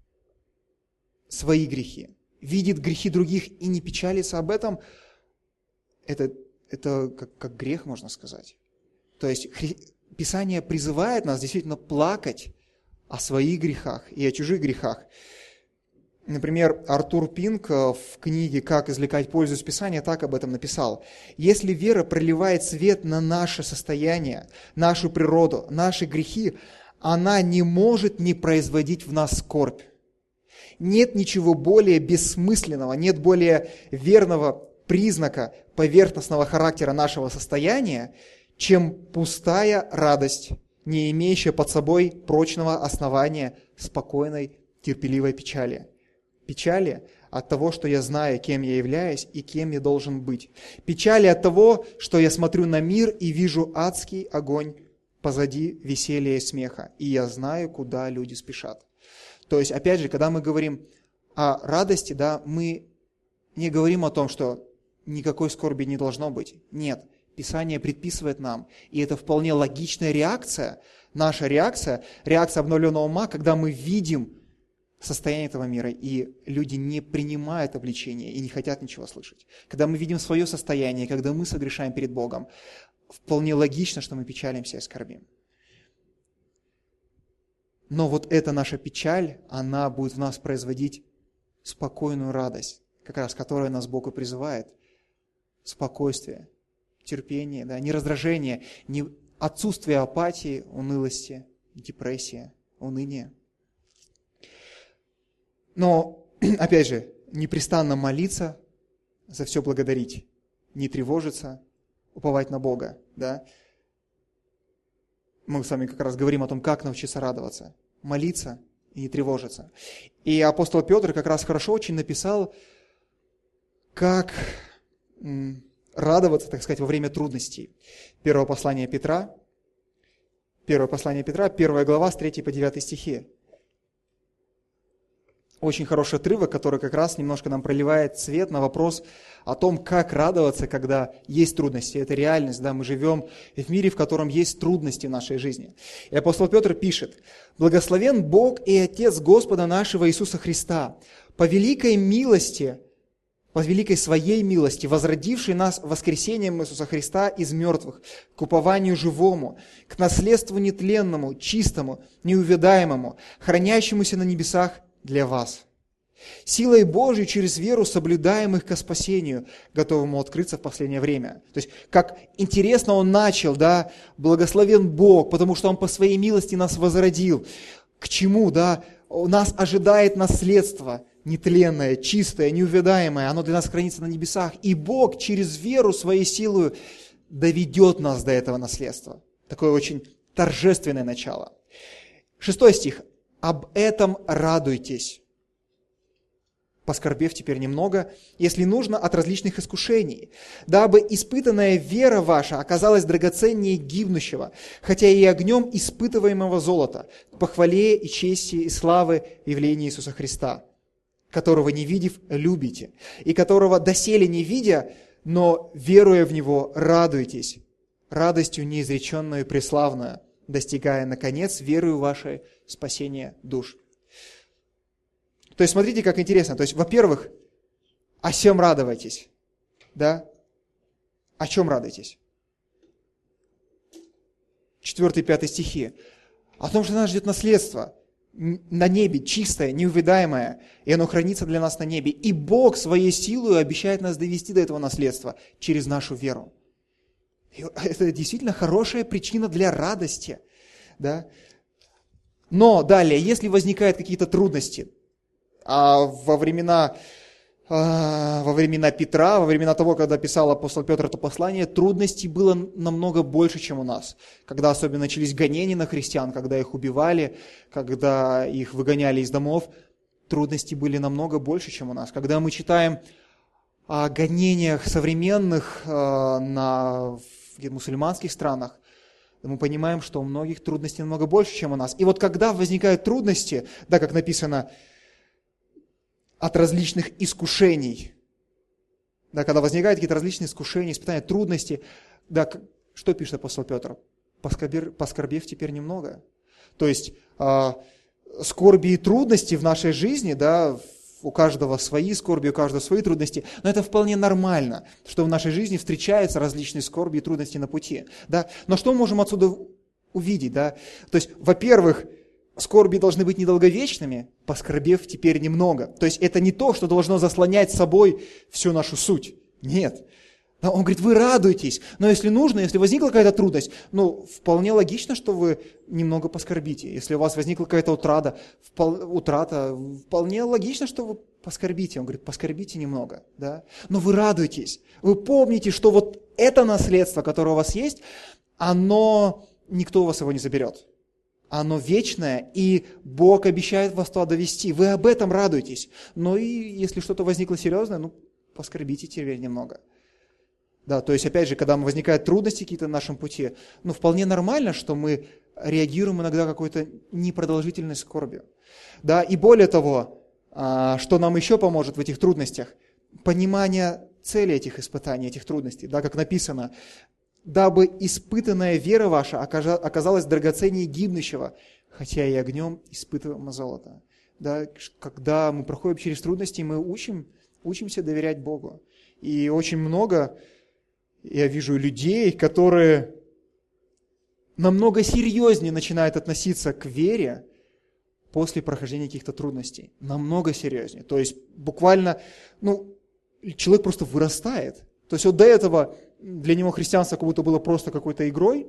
свои грехи, видит грехи других и не печалится об этом, это как грех, можно сказать. То есть, Писание призывает нас действительно плакать о своих грехах и о чужих грехах. Например, Артур Пинк в книге «Как извлекать пользу из Писания» так об этом написал. Если вера проливает свет на наше состояние, нашу природу, наши грехи, она не может не производить в нас скорбь. Нет ничего более бессмысленного, нет более верного признака поверхностного характера нашего состояния, чем пустая радость, не имеющая под собой прочного основания спокойной, терпеливой печали. Печали от того, что я знаю, кем я являюсь и кем я должен быть. Печали от того, что я смотрю на мир и вижу адский огонь позади веселья и смеха, и я знаю, куда люди спешат. То есть, опять же, когда мы говорим о радости, да, мы не говорим о том, что никакой скорби не должно быть. Нет. Писание предписывает нам, и это вполне логичная реакция, наша реакция обновленного ума, когда мы видим состояние этого мира, и люди не принимают обличения и не хотят ничего слышать. Когда мы видим свое состояние, когда мы согрешаем перед Богом, вполне логично, что мы печалимся и скорбим. Но вот эта наша печаль, она будет в нас производить спокойную радость, как раз которая нас Бог и призывает. Спокойствие, терпение, да, не раздражение, не отсутствие апатии, унылости, депрессии, уныния. Но, опять же, непрестанно молиться, за все благодарить, не тревожиться, уповать на Бога. Да? Мы с вами как раз говорим о том, как научиться радоваться. Молиться и не тревожиться. И апостол Петр как раз хорошо очень написал, как радоваться, так сказать, во время трудностей. Первое послание Петра, 1 глава, с 3 по 9 стихи. Очень хороший отрывок, который как раз немножко нам проливает свет на вопрос о том, как радоваться, когда есть трудности. Это реальность, да, мы живем в мире, в котором есть трудности в нашей жизни. И апостол Петр пишет: «Благословен Бог и Отец Господа нашего Иисуса Христа, по великой своей милости, возродивший нас воскресением Иисуса Христа из мертвых, к упованию живому, к наследству нетленному, чистому, неувядаемому, хранящемуся на небесах для вас, силой Божией через веру соблюдаемых ко спасению, готовому открыться в последнее время». То есть, как интересно он начал, да, благословен Бог, потому что Он по своей милости нас возродил. К чему, да? У нас ожидает наследство нетленное, чистое, неувядаемое, оно для нас хранится на небесах. И Бог через веру своей силой доведет нас до этого наследства. Такое очень торжественное начало. 6 стих. «Об этом радуйтесь, поскорбев теперь немного, если нужно, от различных искушений, дабы испытанная вера ваша оказалась драгоценнее гибнущего, хотя и огнем испытываемого золота, к похвале и чести и славы в явлении Иисуса Христа, которого не видев, любите, и которого доселе не видя, но веруя в Него, радуйтесь, радостью неизреченную и преславную, достигая, наконец, верою вашей спасения душ». То есть, смотрите, как интересно. То есть, во-первых, о сем радуйтесь. Да? О чем радуйтесь? 4 и 5 стихи. О том, что нас ждет наследство на небе, чистое, неувядаемое, и оно хранится для нас на небе. И Бог своей силой обещает нас довести до этого наследства через нашу веру. И это действительно хорошая причина для радости. Да? Но далее, если возникают какие-то трудности, во времена Петра, во времена того, когда писал апостол Петр это послание, трудностей было намного больше, чем у нас. Когда особенно начались гонения на христиан, когда их убивали, когда их выгоняли из домов, трудности были намного больше, чем у нас. Когда мы читаем о гонениях современных в мусульманских странах, мы понимаем, что у многих трудностей намного больше, чем у нас. И вот когда возникают трудности, да, как написано, от различных искушений, да, когда возникают какие-то различные искушения, испытания, трудности, да, что пишет апостол Петр? Поскорбев теперь немного. То есть, скорби и трудности в нашей жизни, да, у каждого свои скорби, у каждого свои трудности, но это вполне нормально, что в нашей жизни встречаются различные скорби и трудности на пути. Да? Но что мы можем отсюда увидеть? Да? То есть, во-первых, скорби должны быть недолговечными, поскорбев теперь немного. То есть, это не то, что должно заслонять собой всю нашу суть. Нет. Он говорит, вы радуетесь, но если нужно, если возникла какая-то трудность, вполне логично, что вы немного поскорбите. Если у вас возникла какая-то утрата, вполне логично, что вы поскорбите. Он говорит, поскорбите немного, да? Но вы радуетесь. Вы помните, что вот это наследство, которое у вас есть, никто у вас его не заберет. Оно вечное, и Бог обещает вас туда довести. Вы об этом радуетесь. Но и если что-то возникло серьезное, поскорбите теперь немного. Да, то есть, опять же, когда возникают трудности какие-то на нашем пути, вполне нормально, что мы реагируем иногда какой-то непродолжительной скорбью. Да, и более того, что нам еще поможет в этих трудностях? Понимание цели этих испытаний, этих трудностей. Да, как написано, дабы испытанная вера ваша оказалась драгоценнее гибнущего, хотя и огнем испытываемо золото. Да, когда мы проходим через трудности, мы учимся доверять Богу. И очень много я вижу людей, которые намного серьезнее начинают относиться к вере после прохождения каких-то трудностей. Намного серьезнее. То есть буквально, человек просто вырастает. То есть вот до этого для него христианство как будто было просто какой-то игрой.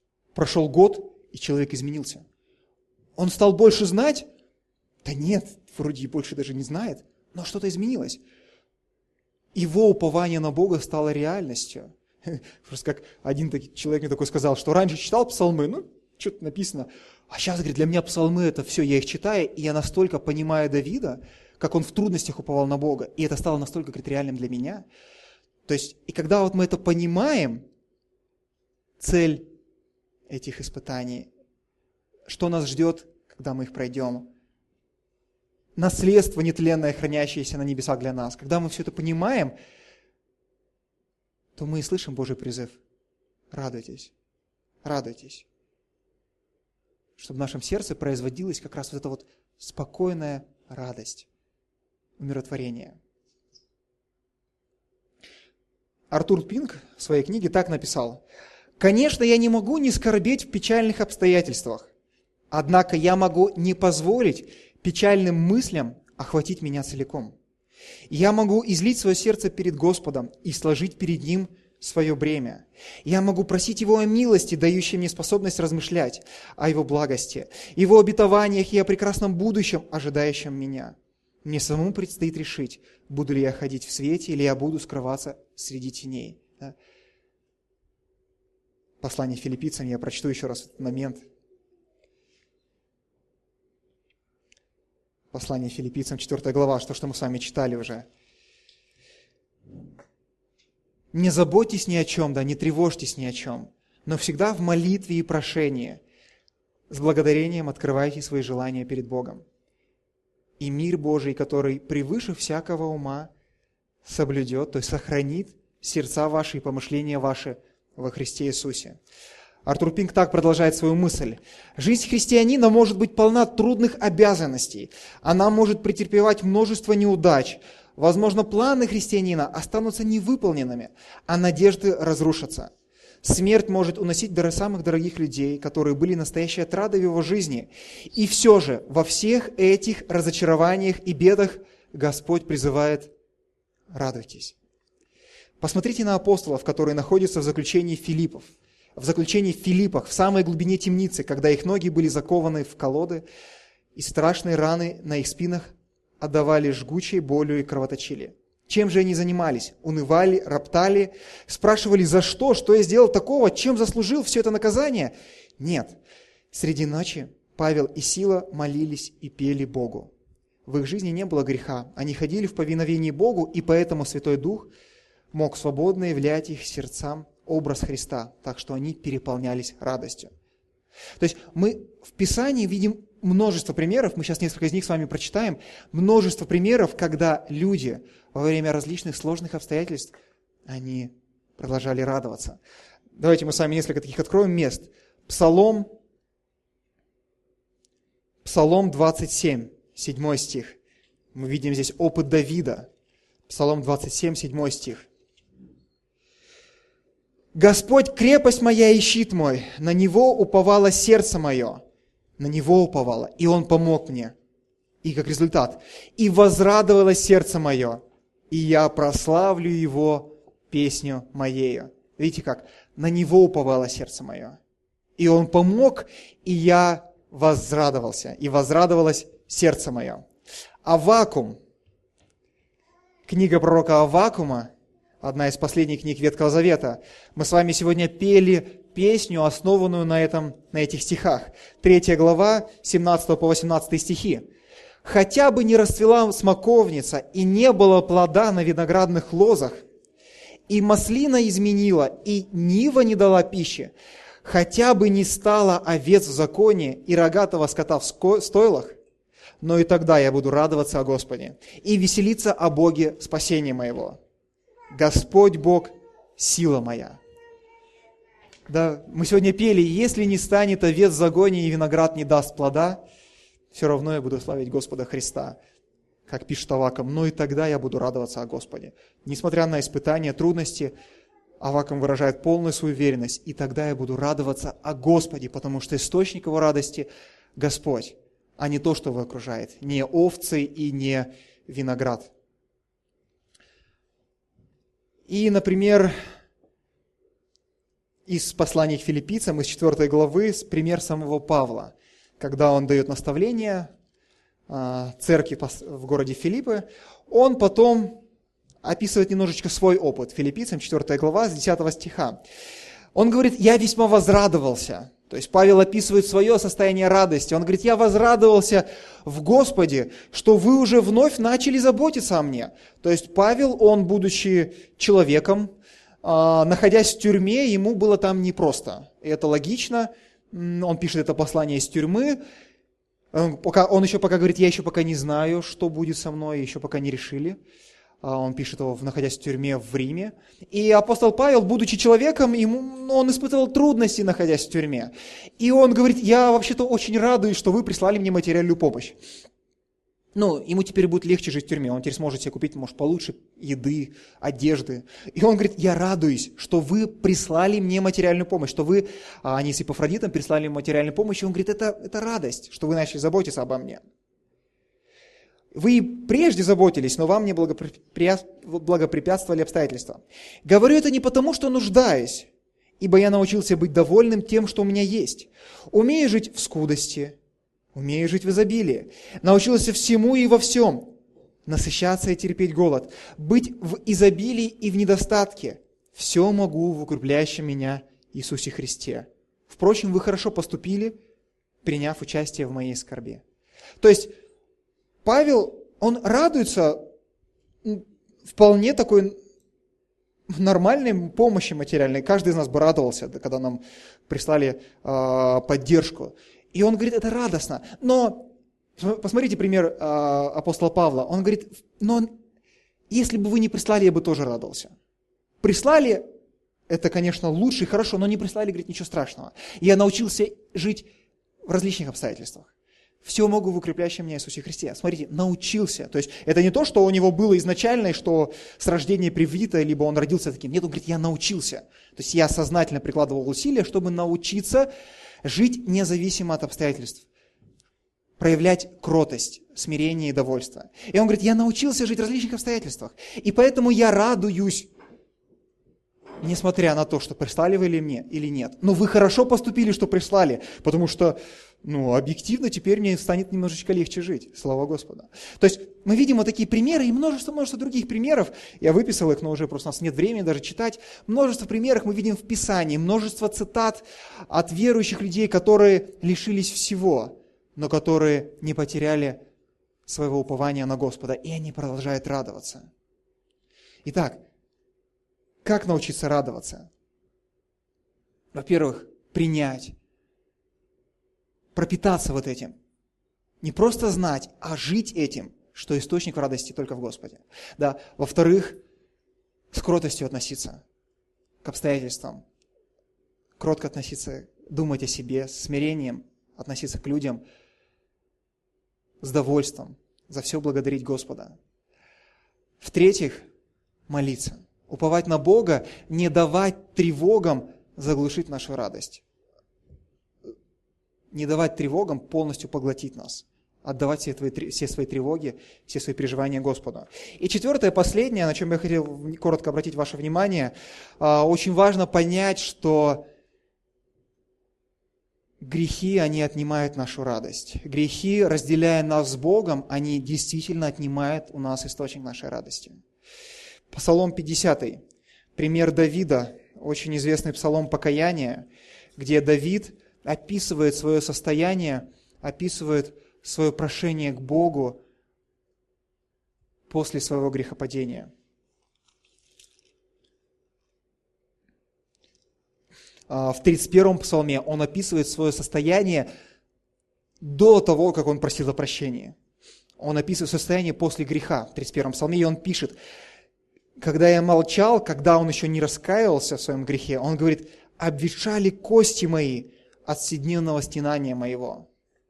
Прошел год, и человек изменился. Он стал больше знать? Да нет, вроде и больше даже не знает, но что-то изменилось. Его упование на Бога стало реальностью. Просто как один человек мне такой сказал, что раньше читал псалмы, что-то написано, а сейчас, говорит, для меня псалмы это все, я их читаю, и я настолько понимаю Давида, как он в трудностях уповал на Бога, и это стало настолько, говорит, реальным для меня. То есть, и когда вот мы это понимаем, цель этих испытаний, что нас ждет, когда мы их пройдем, наследство нетленное, хранящееся на небесах для нас, когда мы все это понимаем, то мы и слышим Божий призыв. Радуйтесь, радуйтесь. Чтобы в нашем сердце производилась как раз вот эта вот спокойная радость, умиротворение. Артур Пинк в своей книге так написал: «Конечно, я не могу не скорбеть в печальных обстоятельствах, однако я могу не позволить печальным мыслям охватить меня целиком. Я могу излить свое сердце перед Господом и сложить перед Ним свое бремя. Я могу просить Его о милости, дающей мне способность размышлять о Его благости, Его обетованиях и о прекрасном будущем, ожидающем меня. Мне самому предстоит решить, буду ли я ходить в свете, или я буду скрываться среди теней». Да? Послание Филиппийцам, я прочту еще раз этот момент. Послание Филиппийцам, 4 глава, что мы с вами читали уже. «Не заботьтесь ни о чем, не тревожьтесь ни о чем, но всегда в молитве и прошении с благодарением открывайте свои желания перед Богом. И мир Божий, который превыше всякого ума, соблюдет, то есть сохранит сердца ваши и помышления ваши во Христе Иисусе». Артур Пинк так продолжает свою мысль. «Жизнь христианина может быть полна трудных обязанностей. Она может претерпевать множество неудач. Возможно, планы христианина останутся невыполненными, а надежды разрушатся. Смерть может уносить даже самых дорогих людей, которые были настоящей отрадой в его жизни. И все же во всех этих разочарованиях и бедах Господь призывает: радуйтесь». Посмотрите на апостолов, которые находятся в заключении Филиппов. В заключении в Филиппах, в самой глубине темницы, когда их ноги были закованы в колоды, и страшные раны на их спинах отдавали жгучей болью и кровоточили. Чем же они занимались? Унывали, роптали, спрашивали: за что? Что я сделал такого? Чем заслужил все это наказание? Нет. Среди ночи Павел и Сила молились и пели Богу. В их жизни не было греха. Они ходили в повиновении Богу, и поэтому Святой Дух мог свободно являть их сердцам образ Христа, так что они переполнялись радостью. То есть мы в Писании видим множество примеров, мы сейчас несколько из них с вами прочитаем, множество примеров, когда люди во время различных сложных обстоятельств, они продолжали радоваться. Давайте мы с вами несколько таких откроем мест. Псалом 27, 7 стих. Мы видим здесь опыт Давида. Псалом 27, 7 стих. «Господь, крепость моя и щит мой, на Него уповало сердце мое». На Него уповало, и Он помог мне. И как результат: «И возрадовалось сердце мое, и я прославлю Его песню моею». Видите как? На Него уповало сердце мое. И Он помог, и я возрадовался, и возрадовалось сердце мое. Аввакум. Книга пророка Аввакума, одна из последних книг Ветхого Завета. Мы с вами сегодня пели песню, основанную на этих стихах. 3 глава, 17 по 18 стихи. «Хотя бы не расцвела смоковница, и не было плода на виноградных лозах, и маслина изменила, и нива не дала пищи, хотя бы не стало овец в законе и рогатого скота в стойлах, но и тогда я буду радоваться о Господе и веселиться о Боге спасения моего. Господь Бог – сила моя». Да, мы сегодня пели: «Если не станет овец в загоне и виноград не даст плода, все равно я буду славить Господа Христа», как пишет Аввакум, «но и тогда я буду радоваться о Господе». Несмотря на испытания, трудности, Аввакум выражает полную свою уверенность: «И тогда я буду радоваться о Господе, потому что источник его радости – Господь, а не то, что его окружает, не овцы и не виноград». И, например, из послания к Филиппийцам, из 4 главы, пример самого Павла, когда он дает наставление церкви в городе Филиппы, он потом описывает немножечко свой опыт. Филиппийцам 4 глава, с 10 стиха. Он говорит: «Я весьма возрадовался». То есть Павел описывает свое состояние радости. Он говорит: «Я возрадовался в Господе, что вы уже вновь начали заботиться о мне». То есть Павел, он, будучи человеком, находясь в тюрьме, ему было там непросто. И это логично. Он пишет это послание из тюрьмы. Он еще пока говорит: «Я еще пока не знаю, что будет со мной, еще пока не решили». Он пишет его, находясь в тюрьме в Риме. И апостол Павел, будучи человеком, он испытывал трудности, находясь в тюрьме. И он говорит: «Я вообще-то очень радуюсь, что вы прислали мне материальную помощь». Ему теперь будет легче жить в тюрьме, он теперь сможет себе купить, может, получше еды, одежды. И он говорит: «Я радуюсь, что вы прислали мне материальную помощь, что вы, они с Эпафродитом прислали мне материальную помощь». И он говорит: это радость, что вы начали заботиться обо мне. Вы прежде заботились, но вам не благопрепятствовали обстоятельства. Говорю это не потому, что нуждаюсь, ибо я научился быть довольным тем, что у меня есть. Умею жить в скудости, умею жить в изобилии. Научился всему и во всем. Насыщаться и терпеть голод. Быть в изобилии и в недостатке. Все могу в укрепляющем меня Иисусе Христе. Впрочем, вы хорошо поступили, приняв участие в моей скорби». То есть Павел, он радуется вполне такой нормальной помощи материальной. Каждый из нас бы радовался, когда нам прислали поддержку. И он говорит: это радостно. Но посмотрите пример апостола Павла. Он говорит: но если бы вы не прислали, я бы тоже радовался. Прислали, это, конечно, лучше и хорошо, но не прислали, говорит, ничего страшного. Я научился жить в различных обстоятельствах. Все могу в укрепляющем меня Иисусе Христе. Смотрите, научился. То есть это не то, что у него было изначально, и что с рождения привито, либо он родился таким. Нет, он говорит: я научился. То есть я сознательно прикладывал усилия, чтобы научиться жить независимо от обстоятельств. Проявлять кротость, смирение и довольство. И он говорит: я научился жить в различных обстоятельствах. И поэтому я радуюсь, несмотря на то, что прислали вы или нет. Но вы хорошо поступили, что прислали, потому что объективно теперь мне станет немножечко легче жить. Слава Господу. То есть мы видим вот такие примеры и множество других примеров. Я выписал их, но уже просто у нас нет времени даже читать. Множество примеров мы видим в Писании, множество цитат от верующих людей, которые лишились всего, но которые не потеряли своего упования на Господа, и они продолжают радоваться. Итак, как научиться радоваться? Во-первых, принять, пропитаться вот этим. Не просто знать, а жить этим, что источник радости только в Господе. Да. Во-вторых, с кротостью относиться к обстоятельствам, кротко относиться, думать о себе, с смирением относиться к людям, с довольством, за все благодарить Господа. В-третьих, молиться. Уповать на Бога, не давать тревогам заглушить нашу радость. Не давать тревогам полностью поглотить нас. Отдавать все свои тревоги, все свои переживания Господу. И четвертое, последнее, на чем я хотел коротко обратить ваше внимание, очень важно понять, что грехи, они отнимают нашу радость. Грехи, разделяя нас с Богом, они действительно отнимают у нас источник нашей радости. Псалом 50, пример Давида, очень известный псалом покаяния, где Давид описывает свое состояние, описывает свое прошение к Богу после своего грехопадения. В 31-м псалме он описывает свое состояние до того, как он просил о прощении. Он описывает состояние после греха в 31-м псалме, и он пишет: когда я молчал, когда он еще не раскаивался в своем грехе, он говорит: обветшали кости мои от вседневного стенания моего.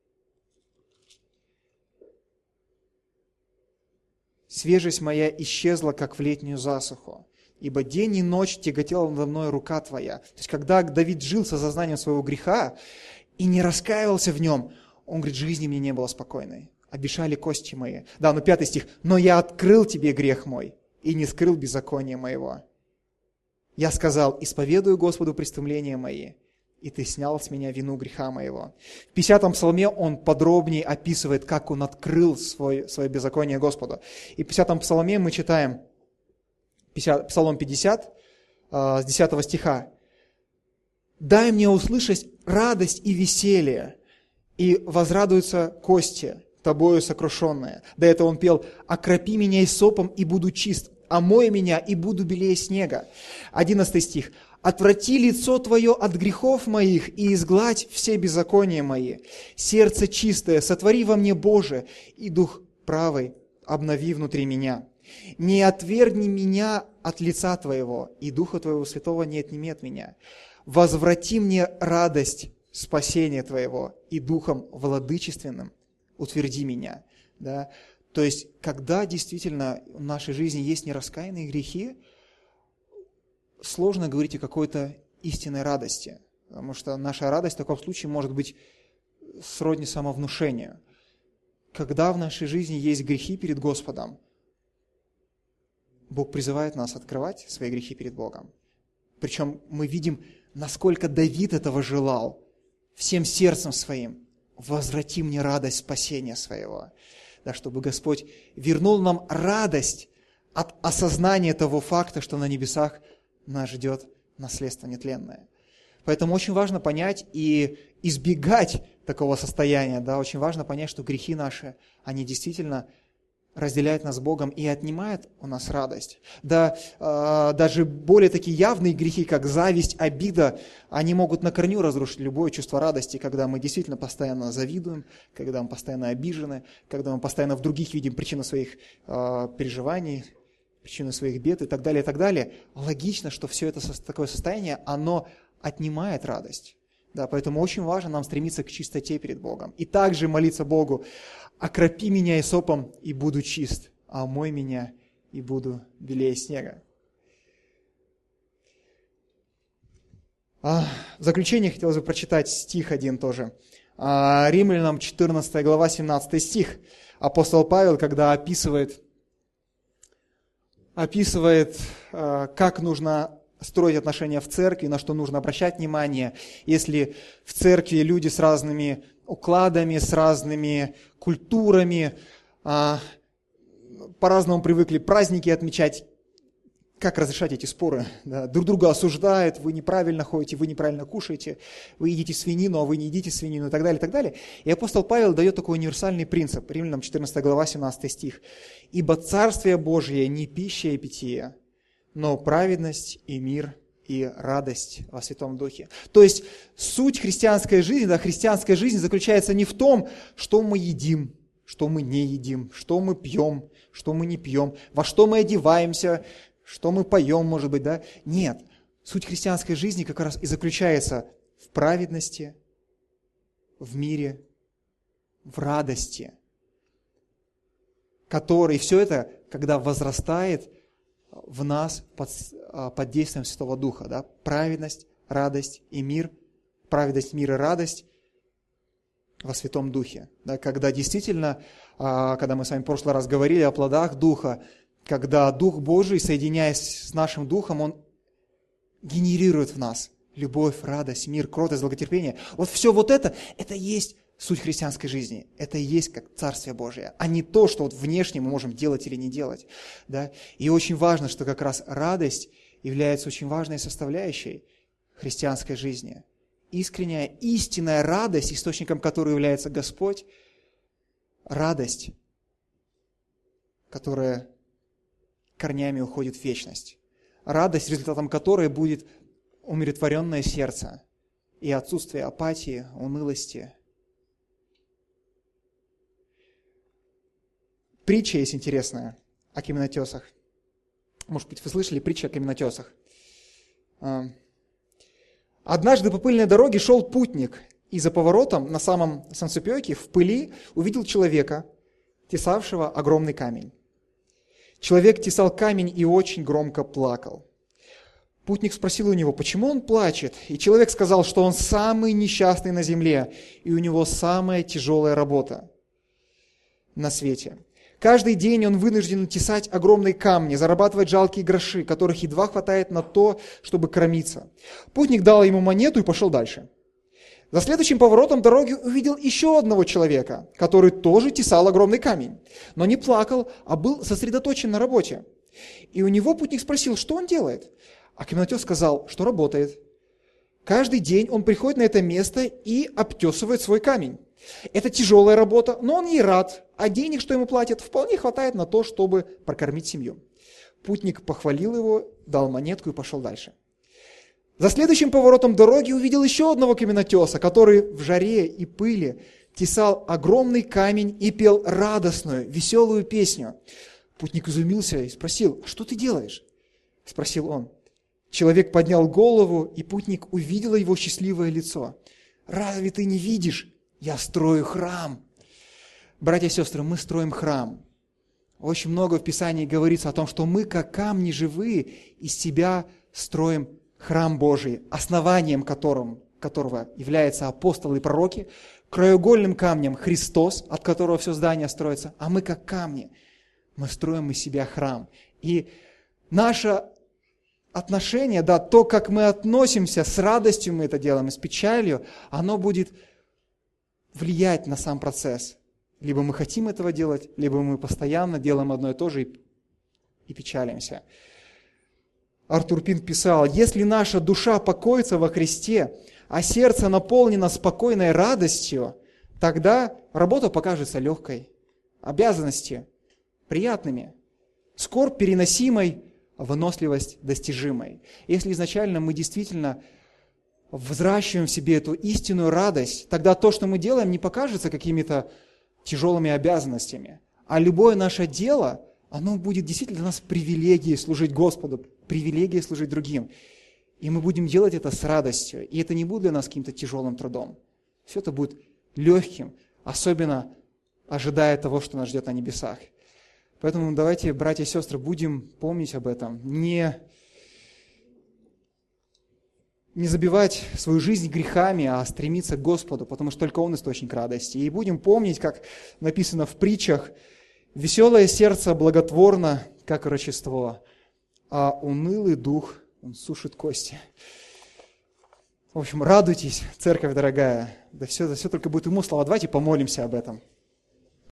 Свежесть моя исчезла, как в летнюю засуху, ибо день и ночь тяготела надо мной рука твоя. То есть, когда Давид жил с осознанием своего греха и не раскаивался в нем, он говорит: жизни мне не было спокойной. Обветшали кости мои. Да, 5 стих. Но я открыл тебе грех мой и не скрыл беззакония моего. Я сказал: исповедую Господу преступления мои, и Ты снял с меня вину греха моего». В 50-м псалме он подробнее описывает, как он открыл свое беззаконие Господу. И в 50-м псалме мы читаем, Псалом 50, с 10 стиха. «Дай мне услышать радость и веселье, и возрадуются кости, тобою сокрушенные». До этого он пел: «Окропи меня исопом, и буду чист, омой меня, и буду белее снега». 11 стих. «Отврати лицо Твое от грехов моих, и изгладь все беззакония мои. Сердце чистое сотвори во мне, Боже, и дух правый обнови внутри меня. Не отвергни меня от лица Твоего, и Духа Твоего Святого не отними от меня. Возврати мне радость спасения Твоего, и Духом владычественным утверди меня». Да? То есть, когда действительно в нашей жизни есть нераскаянные грехи, сложно говорить о какой-то истинной радости, потому что наша радость в таком случае может быть сродни самовнушению. Когда в нашей жизни есть грехи перед Господом, Бог призывает нас открывать свои грехи перед Богом. Причем мы видим, насколько Давид этого желал всем сердцем своим. «Возврати мне радость спасения своего». Да, чтобы Господь вернул нам радость от осознания того факта, что на небесах нас ждет наследство нетленное. Поэтому очень важно понять и избегать такого состояния. Да? Очень важно понять, что грехи наши, они действительно разделяют нас с Богом и отнимают у нас радость. Да, даже более такие явные грехи, как зависть, обида, они могут на корню разрушить любое чувство радости, когда мы действительно постоянно завидуем, когда мы постоянно обижены, когда мы постоянно в других видим причину своих переживаний, причину своих бед и так далее, и так далее. Логично, что все это такое состояние, оно отнимает радость. Да, поэтому очень важно нам стремиться к чистоте перед Богом. И также молиться Богу: «Окропи меня исопом, и буду чист, а омой меня, и буду белее снега». В заключение хотелось бы прочитать стих один тоже. Римлянам 14 глава, 17 стих. Апостол Павел, когда описывает, как нужно строить отношения в церкви, на что нужно обращать внимание, если в церкви люди с разными укладами, с разными культурами, по-разному привыкли праздники отмечать. Как разрешать эти споры? Да, друг друга осуждают: вы неправильно ходите, вы неправильно кушаете, вы едите свинину, а вы не едите свинину, и так далее, и так далее. И апостол Павел дает такой универсальный принцип, Римлянам 14 глава, 17 стих. «Ибо Царствие Божие не пища и питье, но праведность и мир и радость во Святом Духе». То есть суть христианской жизни, да, христианская жизнь заключается не в том, что мы едим, что мы не едим, что мы пьем, что мы не пьем, во что мы одеваемся, что мы поем, может быть, да? Нет. Суть христианской жизни как раз и заключается в праведности, в мире, в радости, который все это, когда возрастает в нас под действием Святого Духа. Да? Праведность, радость и мир, праведность, мир и радость во Святом Духе. Да? Когда действительно, когда мы с вами в прошлый раз говорили о плодах Духа, когда Дух Божий, соединяясь с нашим Духом, Он генерирует в нас любовь, радость, мир, кротость, долготерпение. Вот все вот это есть суть христианской жизни. Это и есть как Царствие Божие, а не то, что вот внешне мы можем делать или не делать. Да? И очень важно, что как раз радость является очень важной составляющей христианской жизни. Искренняя, истинная радость, источником которой является Господь, радость, которая корнями уходит в вечность. Радость, результатом которой будет умиротворенное сердце и отсутствие апатии, унылости. Притча есть интересная о каменотесах. Может быть, вы слышали притчу о каменотесах. Однажды по пыльной дороге шел путник, и за поворотом на самом солнцепеке в пыли увидел человека, тесавшего огромный камень. Человек тесал камень и очень громко плакал. Путник спросил у него, почему он плачет, и человек сказал, что он самый несчастный на земле, и у него самая тяжелая работа на свете. Каждый день он вынужден тесать огромные камни, зарабатывать жалкие гроши, которых едва хватает на то, чтобы кормиться. Путник дал ему монету и пошел дальше. За следующим поворотом дороги увидел еще одного человека, который тоже тесал огромный камень, но не плакал, а был сосредоточен на работе. И у него путник спросил, что он делает. А каменотес сказал, что работает. Каждый день он приходит на это место и обтесывает свой камень. Это тяжелая работа, но он ей рад, а денег, что ему платят, вполне хватает на то, чтобы прокормить семью. Путник похвалил его, дал монетку и пошел дальше. За следующим поворотом дороги увидел еще одного каменотеса, который в жаре и пыли тесал огромный камень и пел радостную, веселую песню. Путник изумился и спросил, что ты делаешь? Спросил он. Человек поднял голову, и путник увидел его счастливое лицо. Разве ты не видишь? Я строю храм. Братья и сестры, мы строим храм. Очень много в Писании говорится о том, что мы, как камни живые, из себя строим храм Божий, основанием которого являются апостолы и пророки, краеугольным камнем Христос, от которого все здание строится, а мы, как камни, мы строим из себя храм. И наше отношение, да, то, как мы относимся, с радостью мы это делаем, и с печалью, оно будет влиять на сам процесс. Либо мы хотим этого делать, либо мы постоянно делаем одно и то же и печалимся. Артур Пинк писал, если наша душа покоится во Христе, а сердце наполнено спокойной радостью, тогда работа покажется легкой, обязанности приятными, скорбь переносимой, выносливость достижимой. Если изначально мы действительно взращиваем в себе эту истинную радость, тогда то, что мы делаем, не покажется какими-то тяжелыми обязанностями. А любое наше дело, оно будет действительно для нас привилегией служить Господу, привилегией служить другим. И мы будем делать это с радостью. И это не будет для нас каким-то тяжелым трудом. Все это будет легким, особенно ожидая того, что нас ждет на небесах. Поэтому давайте, братья и сестры, будем помнить об этом. Не забивать свою жизнь грехами, а стремиться к Господу, потому что только Он источник радости. И будем помнить, как написано в притчах, «Веселое сердце благотворно, как рочество, а унылый дух, он сушит кости». В общем, радуйтесь, церковь дорогая. Да все только будет Ему слава. Давайте помолимся об этом.